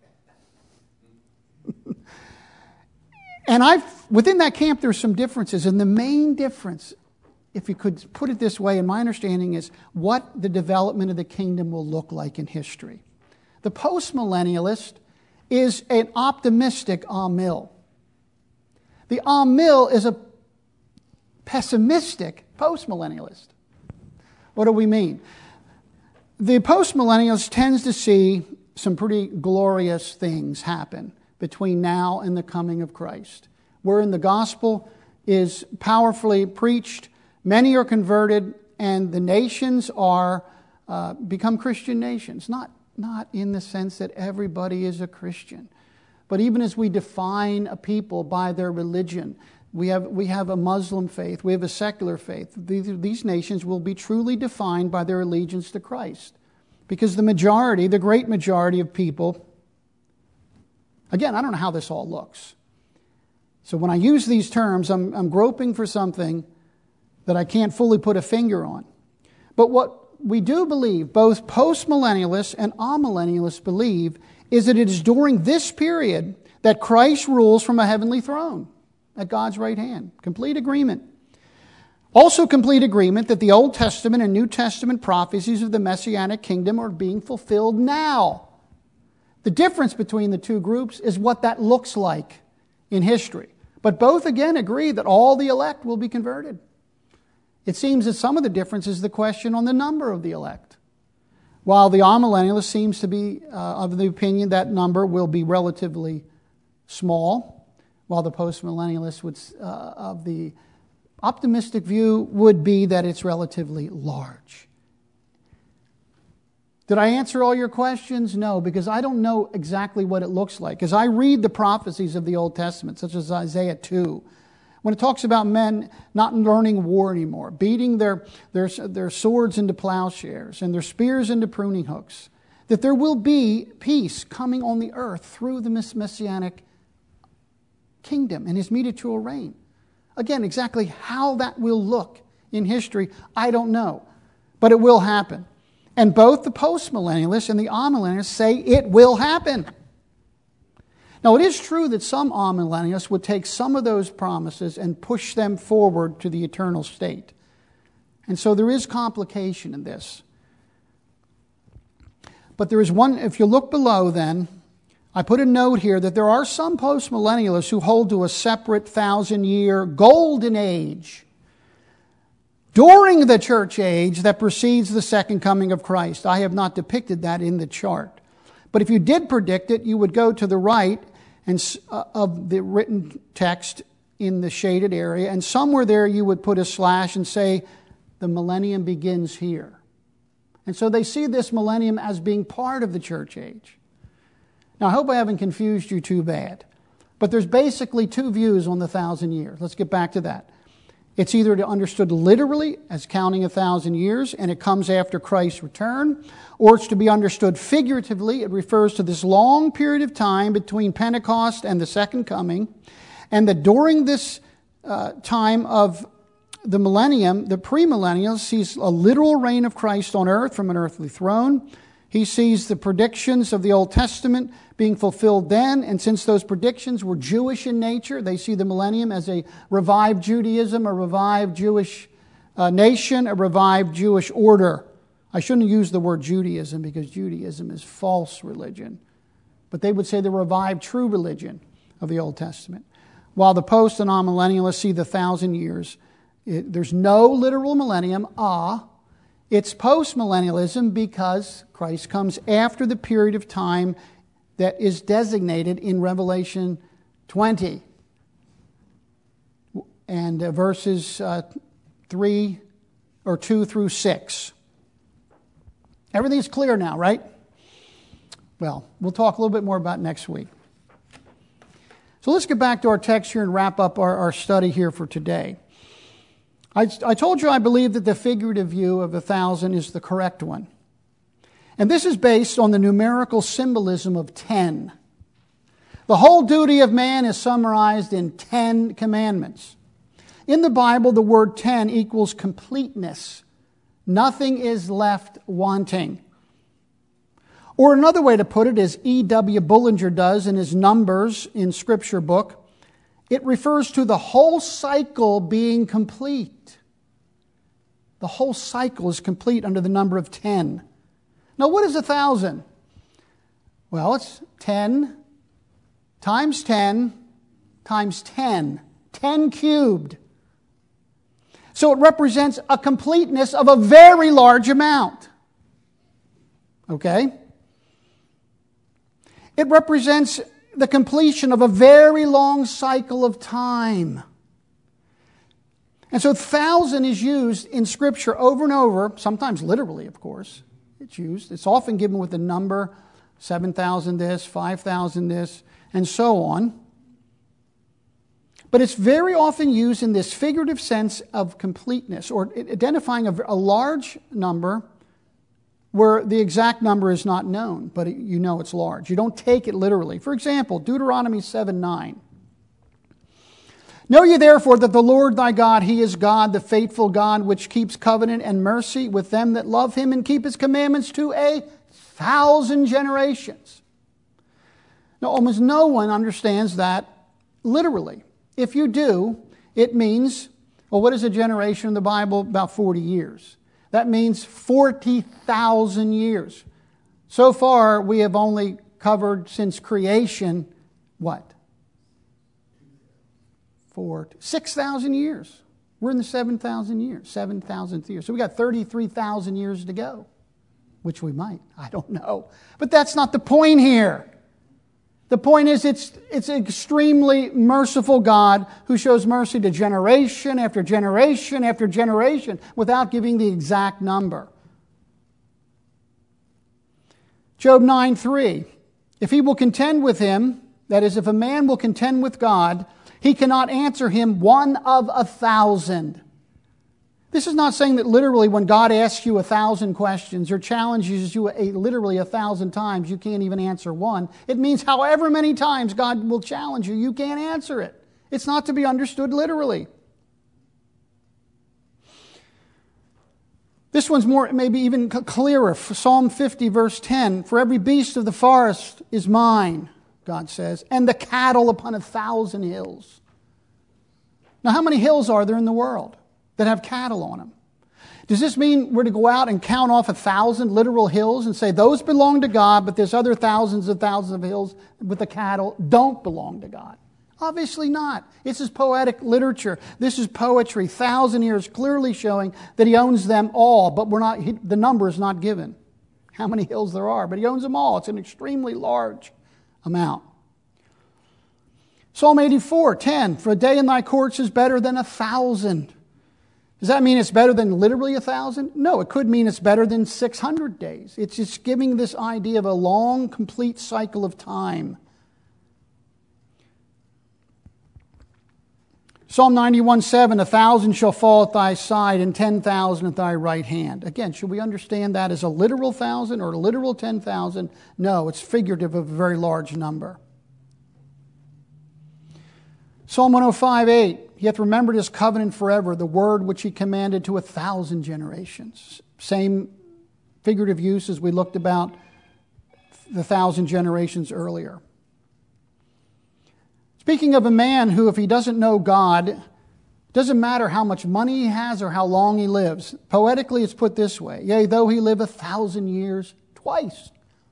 And I've within that camp there's some differences, and the main difference, if you could put it this way, in my understanding, is what the development of the kingdom will look like in history. The postmillennialist is an optimistic amil. The amil is a pessimistic postmillennialist. What do we mean? The postmillennialist tends to see some pretty glorious things happen between now and the coming of Christ, wherein the gospel is powerfully preached, many are converted, and the nations are uh, become Christian nations. Not, not in the sense that everybody is a Christian, but even as we define a people by their religion, we have, we have a Muslim faith, we have a secular faith. These, these nations will be truly defined by their allegiance to Christ, because the majority, the great majority of people, again, I don't know how this all looks. So when I use these terms, I'm, I'm groping for something that I can't fully put a finger on. But what we do believe, both postmillennialists and amillennialists believe, is that it is during this period that Christ rules from a heavenly throne at God's right hand. Complete agreement. Also complete agreement that the Old Testament and New Testament prophecies of the Messianic kingdom are being fulfilled now. The difference between the two groups is what that looks like in history. But both again agree that all the elect will be converted. It seems that some of the difference is the question on the number of the elect. While the amillennialist seems to be uh, of the opinion that number will be relatively small, while the postmillennialist would, uh, of the optimistic view would be that it's relatively large. Did I answer all your questions? No, because I don't know exactly what it looks like. As I read the prophecies of the Old Testament, such as Isaiah two, when it talks about men not learning war anymore, beating their, their, their swords into plowshares and their spears into pruning hooks, that there will be peace coming on the earth through the Messianic kingdom and his mediatorial reign. Again, exactly how that will look in history, I don't know. But it will happen. And both the postmillennialists and the amillennialists say it will happen. Now, it is true that some amillennialists would take some of those promises and push them forward to the eternal state. And so there is complication in this. But there is one, if you look below then, I put a note here that there are some postmillennialists who hold to a separate thousand-year golden age during the church age that precedes the second coming of Christ. I have not depicted that in the chart. But if you did predict it, you would go to the right and uh, of the written text in the shaded area, and somewhere there you would put a slash and say, the millennium begins here. And so they see this millennium as being part of the church age. Now, I hope I haven't confused you too bad. But there's basically two views on the thousand years. Let's get back to that. It's either understood literally as counting a thousand years, and it comes after Christ's return, or it's to be understood figuratively. It refers to this long period of time between Pentecost and the second coming, and that during this uh, time of the millennium, the premillennial sees a literal reign of Christ on earth from an earthly throne. He sees the predictions of the Old Testament being fulfilled then, and since those predictions were Jewish in nature, they see the millennium as a revived Judaism, a revived Jewish uh, nation, a revived Jewish order. I shouldn't use the word Judaism because Judaism is false religion. But they would say the revived true religion of the Old Testament. While the post and amillennialists see the thousand years, it, there's no literal millennium. Ah, it's post-millennialism because Christ comes after the period of time that is designated in Revelation twenty. And uh, verses uh, three or two through six. Everything's clear now, right? Well, we'll talk a little bit more about next week. So let's get back to our text here and wrap up our, our study here for today. I, I told you I believe that the figurative view of a thousand is the correct one. And this is based on the numerical symbolism of ten. The whole duty of man is summarized in ten commandments. In the Bible, the word ten equals completeness. Nothing is left wanting. Or another way to put it, as E W Bullinger does in his Numbers in Scripture book, it refers to the whole cycle being complete. The whole cycle is complete under the number of ten. Now, what is a thousand? Well, it's ten times ten times ten. ten cubed. So it represents a completeness of a very large amount. Okay? It represents the completion of a very long cycle of time. And so thousand is used in Scripture over and over, sometimes literally, of course. It's used. It's often given with the number seven thousand this, five thousand this, and so on. But it's very often used in this figurative sense of completeness, or identifying a, a large number where the exact number is not known, but it, you know it's large. You don't take it literally. For example, Deuteronomy seven nine. Know ye therefore that the Lord thy God, He is God, the faithful God, which keeps covenant and mercy with them that love Him and keep His commandments to a thousand generations. Now, almost no one understands that literally. If you do, it means, well, what is a generation in the Bible? About forty years. That means forty thousand years. So far, we have only covered since creation, what? Four, six thousand years. We're in the seven thousand years, seven thousandth year. So we got thirty-three thousand years to go, which we might. I don't know. But that's not the point here. The point is it's, it's an extremely merciful God who shows mercy to generation after generation after generation without giving the exact number. Job nine three. If he will contend with him, that is, if a man will contend with God, he cannot answer him one of a thousand. This is not saying that literally when God asks you a thousand questions or challenges you a, literally a thousand times, you can't even answer one. It means however many times God will challenge you, you can't answer it. It's not to be understood literally. This one's more, maybe even clearer. Psalm fifty, verse ten. For every beast of the forest is mine, God says, and the cattle upon a thousand hills. Now, how many hills are there in the world that have cattle on them? Does this mean we're to go out and count off a thousand literal hills and say those belong to God, but there's other thousands and thousands of hills with the cattle don't belong to God? Obviously not. This is poetic literature. This is poetry. Thousand years clearly showing that he owns them all, but we're not. He, the number is not given. How many hills there are, but he owns them all. It's an extremely large amount. Psalm eighty-four, ten. For a day in thy courts is better than a thousand. Does that mean it's better than literally a thousand? No, it could mean it's better than six hundred days. It's just giving this idea of a long, complete cycle of time. Psalm ninety-one, seven, a thousand shall fall at thy side and ten thousand at thy right hand. Again, should we understand that as a literal thousand or a literal ten thousand? No, it's figurative of a very large number. Psalm one oh five, eight, he hath remembered his covenant forever, the word which he commanded to a thousand generations. Same figurative use as we looked about the thousand generations earlier. Speaking of a man who, if he doesn't know God, doesn't matter how much money he has or how long he lives. Poetically, it's put this way. Yea, though he live a thousand years, twice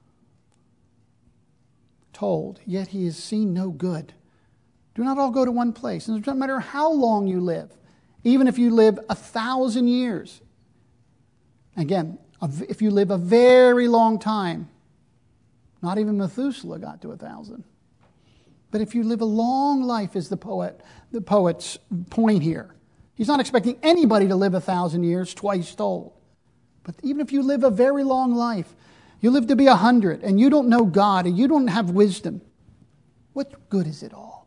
told, yet he has seen no good. Do not all go to one place. And it doesn't matter how long you live. Even if you live a thousand years. Again, if you live a very long time, not even Methuselah got to a thousand. But if you live a long life is the poet, the poet's point here. He's not expecting anybody to live a thousand years, twice told. But even if you live a very long life, you live to be a hundred, and you don't know God, and you don't have wisdom, what good is it all?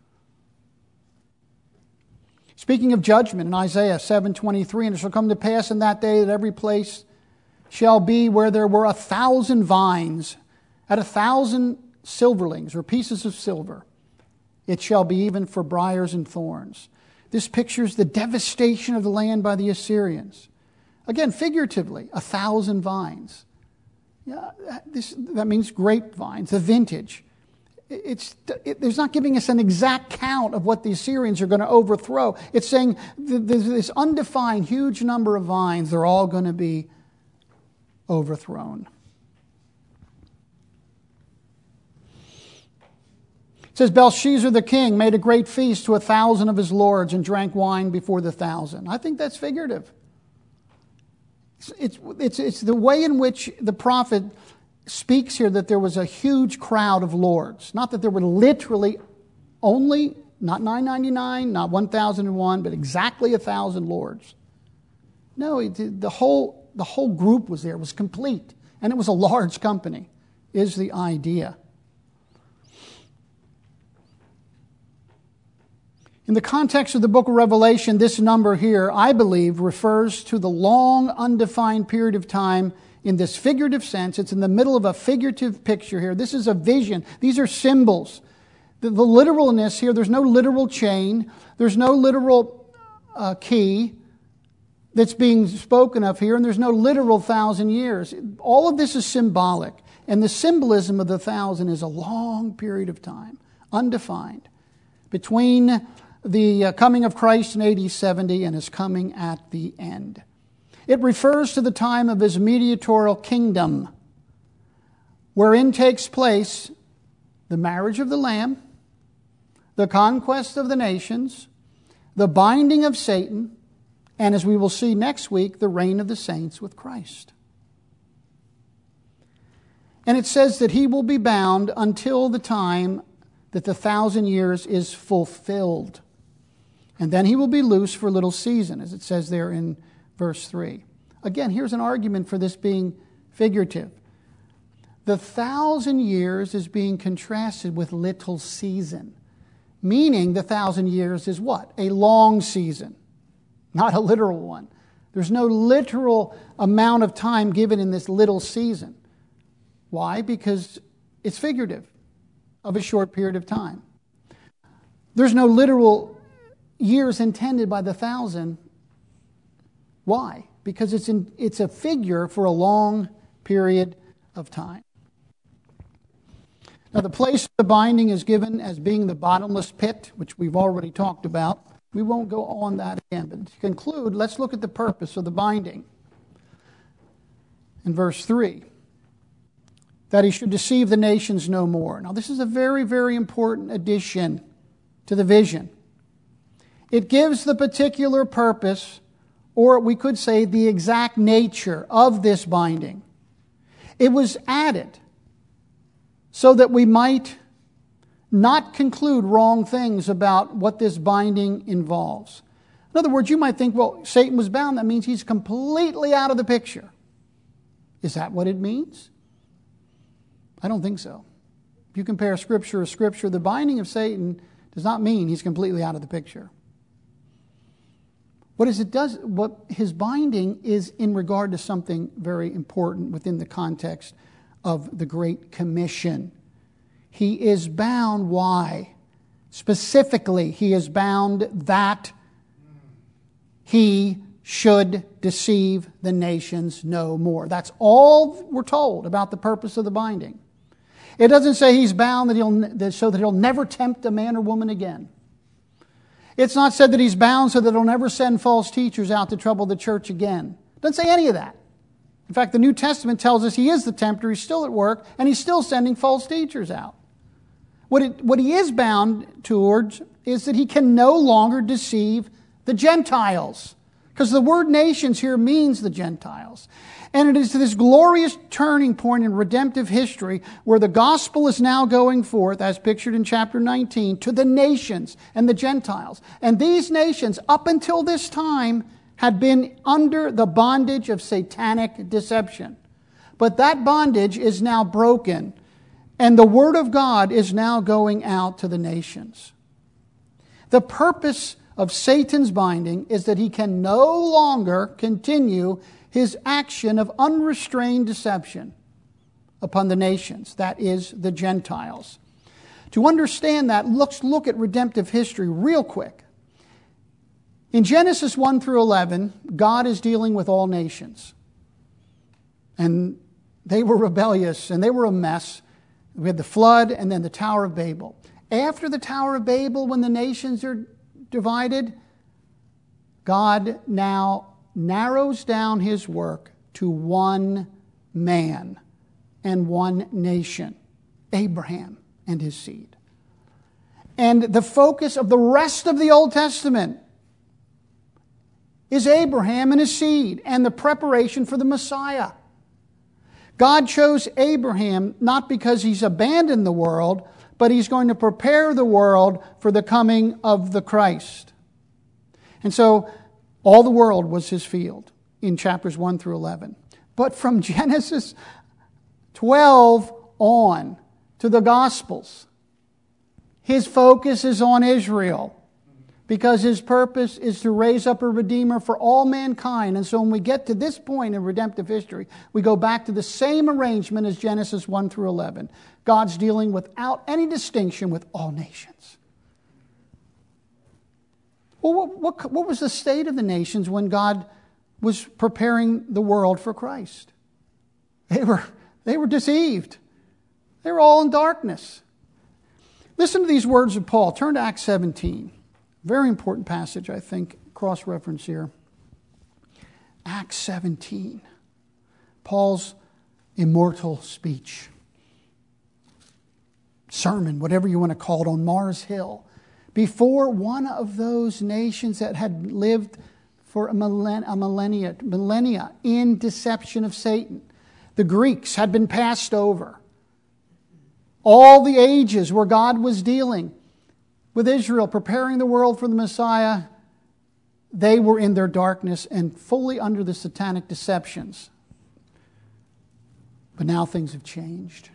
Speaking of judgment in Isaiah seven twenty-three, and it shall come to pass in that day that every place shall be where there were a thousand vines, at a thousand silverlings or pieces of silver. It shall be even for briars and thorns. This pictures the devastation of the land by the Assyrians. Again, figuratively, a thousand vines. Yeah, this, that means grapevines, the vintage. It's, it, there's not giving us an exact count of what the Assyrians are going to overthrow. It's saying there's this undefined huge number of vines. They're all going to be overthrown. It says, Belshazzar the king made a great feast to a thousand of his lords and drank wine before the thousand. I think that's figurative. It's, it's, it's, it's the way in which the prophet speaks here that there was a huge crowd of lords. Not that there were literally only, not nine ninety-nine, not one thousand one, but exactly a thousand lords. No, it, the whole the whole group was there. It was complete. And it was a large company, is the idea. In the context of the book of Revelation, this number here, I believe, refers to the long, undefined period of time in this figurative sense. It's in the middle of a figurative picture here. This is a vision. These are symbols. The, the literalness here, there's no literal chain. There's no literal uh, key that's being spoken of here, and there's no literal thousand years. All of this is symbolic. And the symbolism of the thousand is a long period of time, undefined, between the uh, coming of Christ in A D seventy and his coming at the end. It refers to the time of his mediatorial kingdom, wherein takes place the marriage of the Lamb, the conquest of the nations, the binding of Satan, and as we will see next week, the reign of the saints with Christ. And it says that he will be bound until the time that the thousand years is fulfilled. And then he will be loose for a little season, as it says there in verse three. Again, here's an argument for this being figurative. The thousand years is being contrasted with little season, meaning the thousand years is what? A long season, not a literal one. There's no literal amount of time given in this little season. Why? Because it's figurative, of a short period of time. There's no literal years intended by the thousand. Why? Because it's in, it's a figure for a long period of time. Now, the place of the binding is given as being the bottomless pit, which we've already talked about. We won't go on that again. But to conclude, let's look at the purpose of the binding. In verse three, that he should deceive the nations no more. Now, this is a very, very important addition to the vision. It gives the particular purpose, or we could say the exact nature of this binding. It was added so that we might not conclude wrong things about what this binding involves. In other words, you might think, well, Satan was bound. That means he's completely out of the picture. Is that what it means? I don't think so. If you compare Scripture to Scripture, the binding of Satan does not mean he's completely out of the picture. What is it does? What his binding is in regard to something very important within the context of the Great Commission. He is bound. Why? Specifically, he is bound that he should deceive the nations no more. That's all we're told about the purpose of the binding. It doesn't say he's bound that he'll so that he'll never tempt a man or woman again. It's not said that he's bound so that he'll never send false teachers out to trouble the church again. It doesn't say any of that. In fact, the New Testament tells us he is the tempter, he's still at work, and he's still sending false teachers out. What, it, what he is bound towards is that he can no longer deceive the Gentiles. Because the word nations here means the Gentiles. And it is this glorious turning point in redemptive history where the gospel is now going forth, as pictured in chapter nineteen, to the nations and the Gentiles. And these nations, up until this time, had been under the bondage of satanic deception. But that bondage is now broken, and the word of God is now going out to the nations. The purpose of Satan's binding is that he can no longer continue his action of unrestrained deception upon the nations, that is, the Gentiles. To understand that, let's look at redemptive history real quick. In Genesis one through eleven, God is dealing with all nations. And they were rebellious, and they were a mess. We had the flood, and then the Tower of Babel. After the Tower of Babel, when the nations are divided, God now narrows down his work to one man and one nation, Abraham and his seed. And the focus of the rest of the Old Testament is Abraham and his seed and the preparation for the Messiah. God chose Abraham not because he's abandoned the world, but he's going to prepare the world for the coming of the Christ. And so all the world was his field in chapters one through eleven. But from Genesis twelve on to the Gospels, his focus is on Israel because his purpose is to raise up a Redeemer for all mankind. And so when we get to this point in redemptive history, we go back to the same arrangement as Genesis one through eleven. God's dealing without any distinction with all nations. Well, what, what, what was the state of the nations when God was preparing the world for Christ? They were, They were deceived. They were all in darkness. Listen to these words of Paul. Turn to Acts seventeen. Very important passage, I think, cross-reference here. Acts seventeen. Paul's immortal speech. Sermon, whatever you want to call it, on Mars Hill. Before one of those nations that had lived for a millennia, millennia in deception of Satan. The Greeks had been passed over. All the ages where God was dealing with Israel, preparing the world for the Messiah, they were in their darkness and fully under the satanic deceptions. But now things have changed.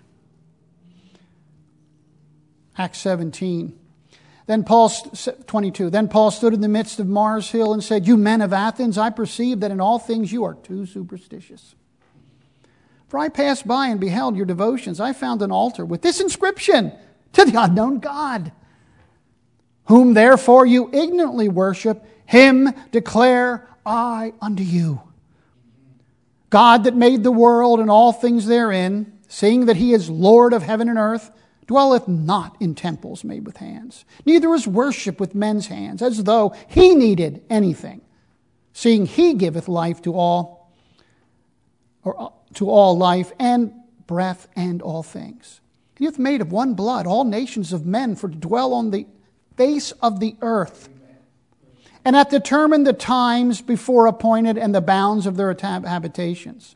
Acts seventeen. Then Paul, twenty-two, then Paul stood in the midst of Mars Hill and said, "You men of Athens, I perceive that in all things you are too superstitious. For I passed by and beheld your devotions. I found an altar with this inscription, to the unknown God, whom therefore you ignorantly worship, him declare I unto you. God that made the world and all things therein, seeing that he is Lord of heaven and earth, dwelleth not in temples made with hands, neither is worship with men's hands, as though he needed anything, seeing he giveth life to all, or to all life and breath and all things. He hath made of one blood all nations of men for to dwell on the face of the earth, and hath determined the times before appointed and the bounds of their habitations.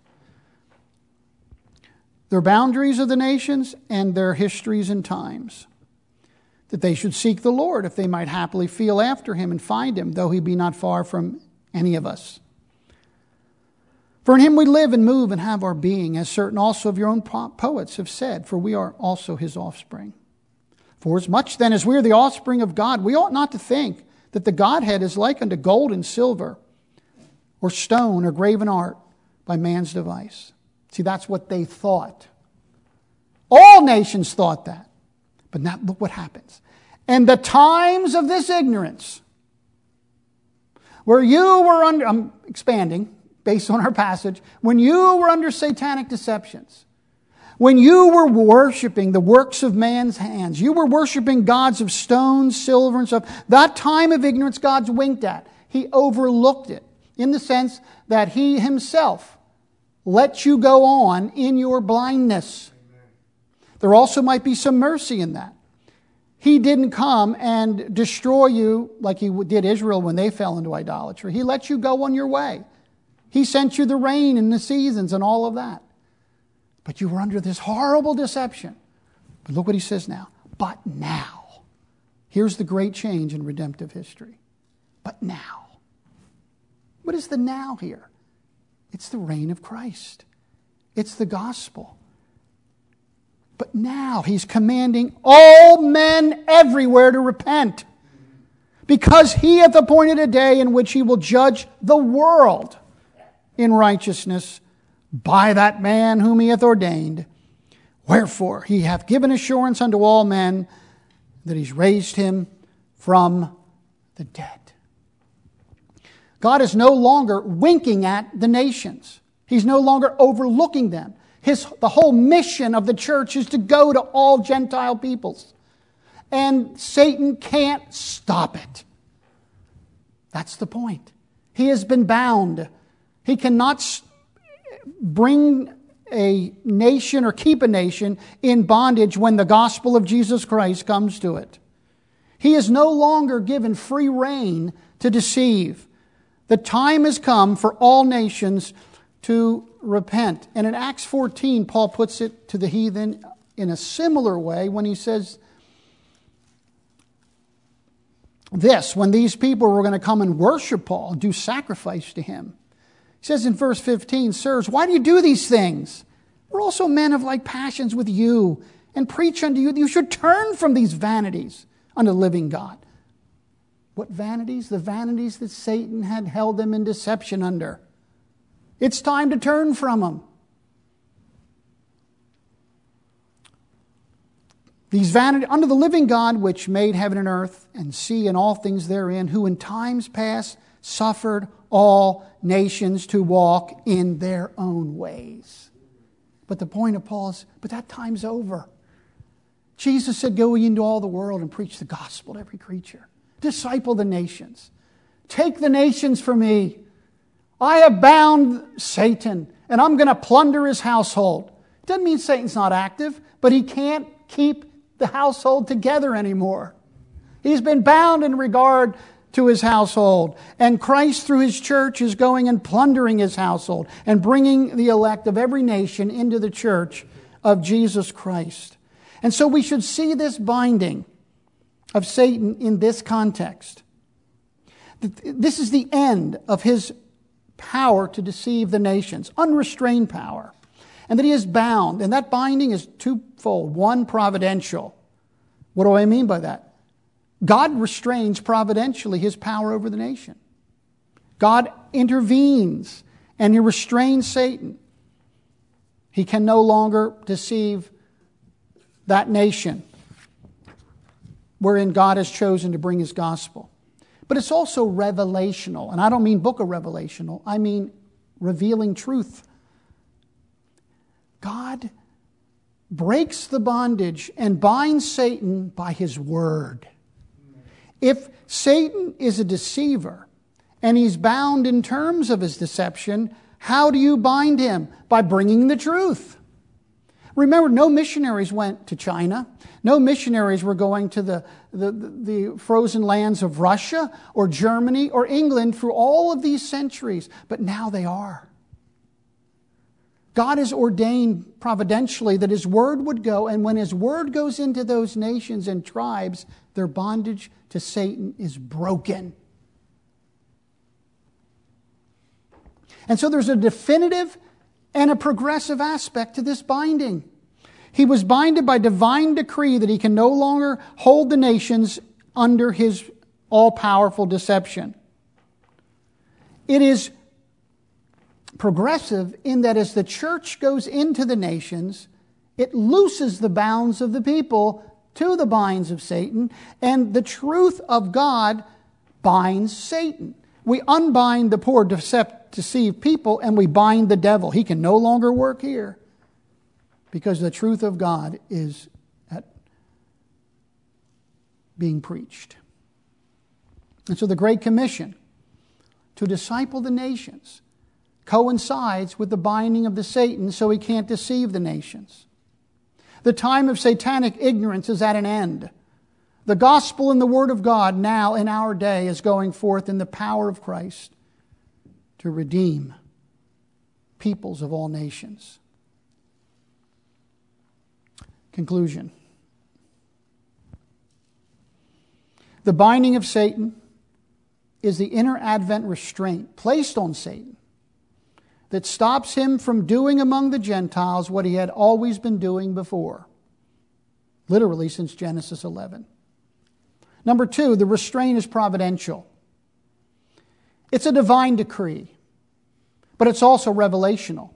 Their boundaries of the nations and their histories and times, that they should seek the Lord, if they might happily feel after him and find him, though he be not far from any of us. For in him we live and move and have our being, as certain also of your own poets have said, for we are also his offspring. For as much then as we are the offspring of God, we ought not to think that the Godhead is like unto gold and silver, or stone, or graven art by man's device. See, that's what they thought. All nations thought that. But now look what happens. And the times of this ignorance, where you were under, I'm expanding based on our passage, when you were under satanic deceptions, when you were worshiping the works of man's hands, you were worshiping gods of stone, silver, and stuff, that time of ignorance God's winked at. He overlooked it in the sense that he himself let you go on in your blindness. There also might be some mercy in that. He didn't come and destroy you like he did Israel when they fell into idolatry. He let you go on your way. He sent you the rain and the seasons and all of that. But you were under this horrible deception. But look what he says now. But now. Here's the great change in redemptive history. But now. What is the now here? It's the reign of Christ. It's the gospel. But now he's commanding all men everywhere to repent, because he hath appointed a day in which he will judge the world in righteousness by that man whom he hath ordained. Wherefore he hath given assurance unto all men that he's raised him from the dead. God is no longer winking at the nations. He's no longer overlooking them. His, the whole mission of the church is to go to all Gentile peoples. And Satan can't stop it. That's the point. He has been bound. He cannot bring a nation or keep a nation in bondage when the gospel of Jesus Christ comes to it. He is no longer given free rein to deceive. The time has come for all nations to repent. And in Acts fourteen, Paul puts it to the heathen in a similar way when he says this, when these people were going to come and worship Paul and do sacrifice to him. He says in verse fifteen, "Sirs, why do you do these things? We're also men of like passions with you, and preach unto you that you should turn from these vanities unto the living God." What vanities? The vanities that Satan had held them in deception under. It's time to turn from them. These vanities, unto the living God, which made heaven and earth, and sea and all things therein, who in times past suffered all nations to walk in their own ways. But the point of Paul is, but that time's over. Jesus said, go ye into all the world and preach the gospel to every creature. Disciple the nations. Take the nations for me. I have bound Satan, and I'm going to plunder his household. It doesn't mean Satan's not active, but he can't keep the household together anymore. He's been bound in regard to his household. And Christ, through his church, is going and plundering his household and bringing the elect of every nation into the church of Jesus Christ. And so we should see this binding of Satan in this context. This is the end of his power to deceive the nations, unrestrained power. And that he is bound. And that binding is twofold. One, providential. What do I mean by that? God restrains providentially his power over the nation. God intervenes and he restrains Satan. He can no longer deceive that nation wherein God has chosen to bring his gospel. But it's also revelational. And I don't mean book of revelational. I mean revealing truth. God breaks the bondage and binds Satan by his word. If Satan is a deceiver and he's bound in terms of his deception, how do you bind him? By bringing the truth. Remember, no missionaries went to China. No missionaries were going to the, the, the frozen lands of Russia or Germany or England through all of these centuries. But now they are. God has ordained providentially that his word would go, and when his word goes into those nations and tribes, their bondage to Satan is broken. And so there's a definitive and a progressive aspect to this binding. He was binded by divine decree that he can no longer hold the nations under his all-powerful deception. It is progressive in that as the church goes into the nations, it looses the bounds of the people to the binds of Satan, and the truth of God binds Satan. We unbind the poor, decept, deceived people, and we bind the devil. He can no longer work here because the truth of God is at being preached. And so the Great Commission to disciple the nations coincides with the binding of the Satan so he can't deceive the nations. The time of satanic ignorance is at an end. The gospel and the word of God now in our day is going forth in the power of Christ to redeem peoples of all nations. Conclusion. The binding of Satan is the inner advent restraint placed on Satan that stops him from doing among the Gentiles what he had always been doing before. Literally since Genesis eleven. Number two, the restraint is providential. It's a divine decree, but it's also revelational.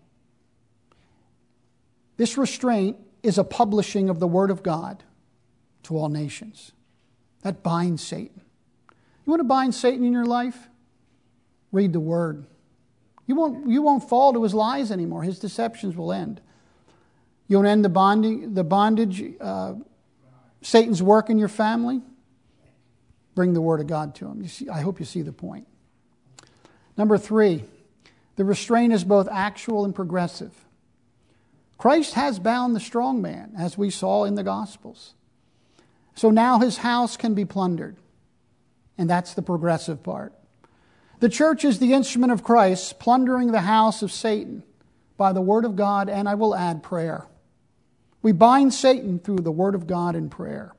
This restraint is a publishing of the Word of God to all nations. That binds Satan. You want to bind Satan in your life? Read the Word. You won't, you won't fall to his lies anymore. His deceptions will end. You want to end the bonding, the bondage, uh, Satan's work in your family? Bring the Word of God to him. You see, I hope you see the point. Number three, the restraint is both actual and progressive. Christ has bound the strong man, as we saw in the Gospels. So now his house can be plundered. And that's the progressive part. The church is the instrument of Christ, plundering the house of Satan by the Word of God, and I will add prayer. We bind Satan through the Word of God and prayer.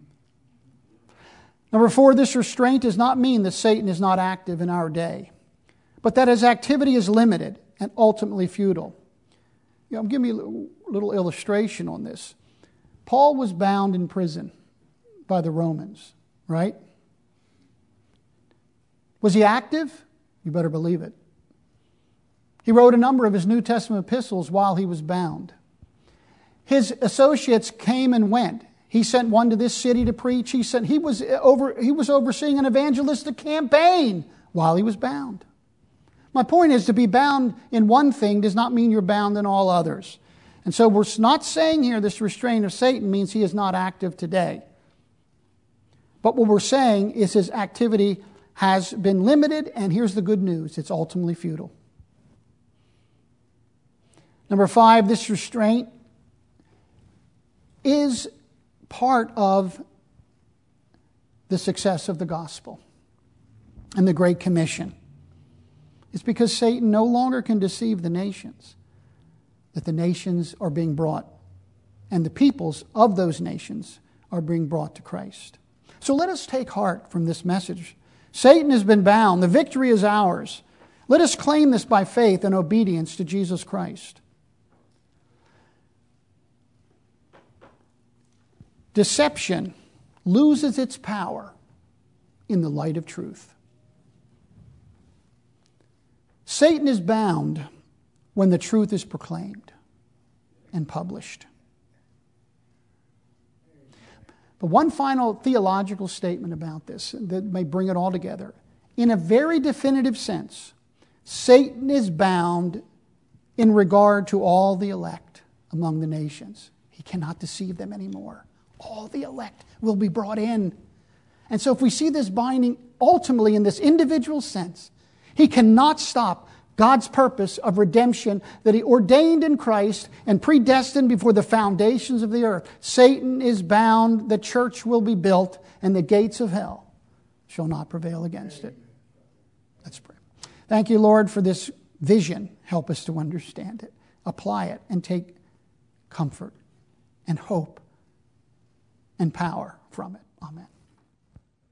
Number four, this restraint does not mean that Satan is not active in our day, but that his activity is limited and ultimately futile. You know, give me a little, little illustration on this. Paul was bound in prison by the Romans, right? Was he active? You better believe it. He wrote a number of his New Testament epistles while he was bound. His associates came and went. He sent one to this city to preach. He sent, he was over, he was overseeing an evangelistic campaign while he was bound. My point is, to be bound in one thing does not mean you're bound in all others. And so we're not saying here this restraint of Satan means he is not active today. But what we're saying is his activity has been limited, and here's the good news, it's ultimately futile. Number five, this restraint is part of the success of the gospel and the Great Commission. It's because Satan no longer can deceive the nations, that the nations are being brought, and the peoples of those nations are being brought to Christ. So let us take heart from this message. Satan has been bound. The victory is ours. Let us claim this by faith and obedience to Jesus Christ. Deception loses its power in the light of truth. Satan is bound when the truth is proclaimed and published. But one final theological statement about this that may bring it all together. In a very definitive sense, Satan is bound in regard to all the elect among the nations. He cannot deceive them anymore. All the elect will be brought in. And so if we see this binding ultimately in this individual sense, he cannot stop God's purpose of redemption that he ordained in Christ and predestined before the foundations of the earth. Satan is bound, the church will be built, and the gates of hell shall not prevail against it. Let's pray. Thank you, Lord, for this vision. Help us to understand it, apply it, and take comfort and hope and power from it. Amen.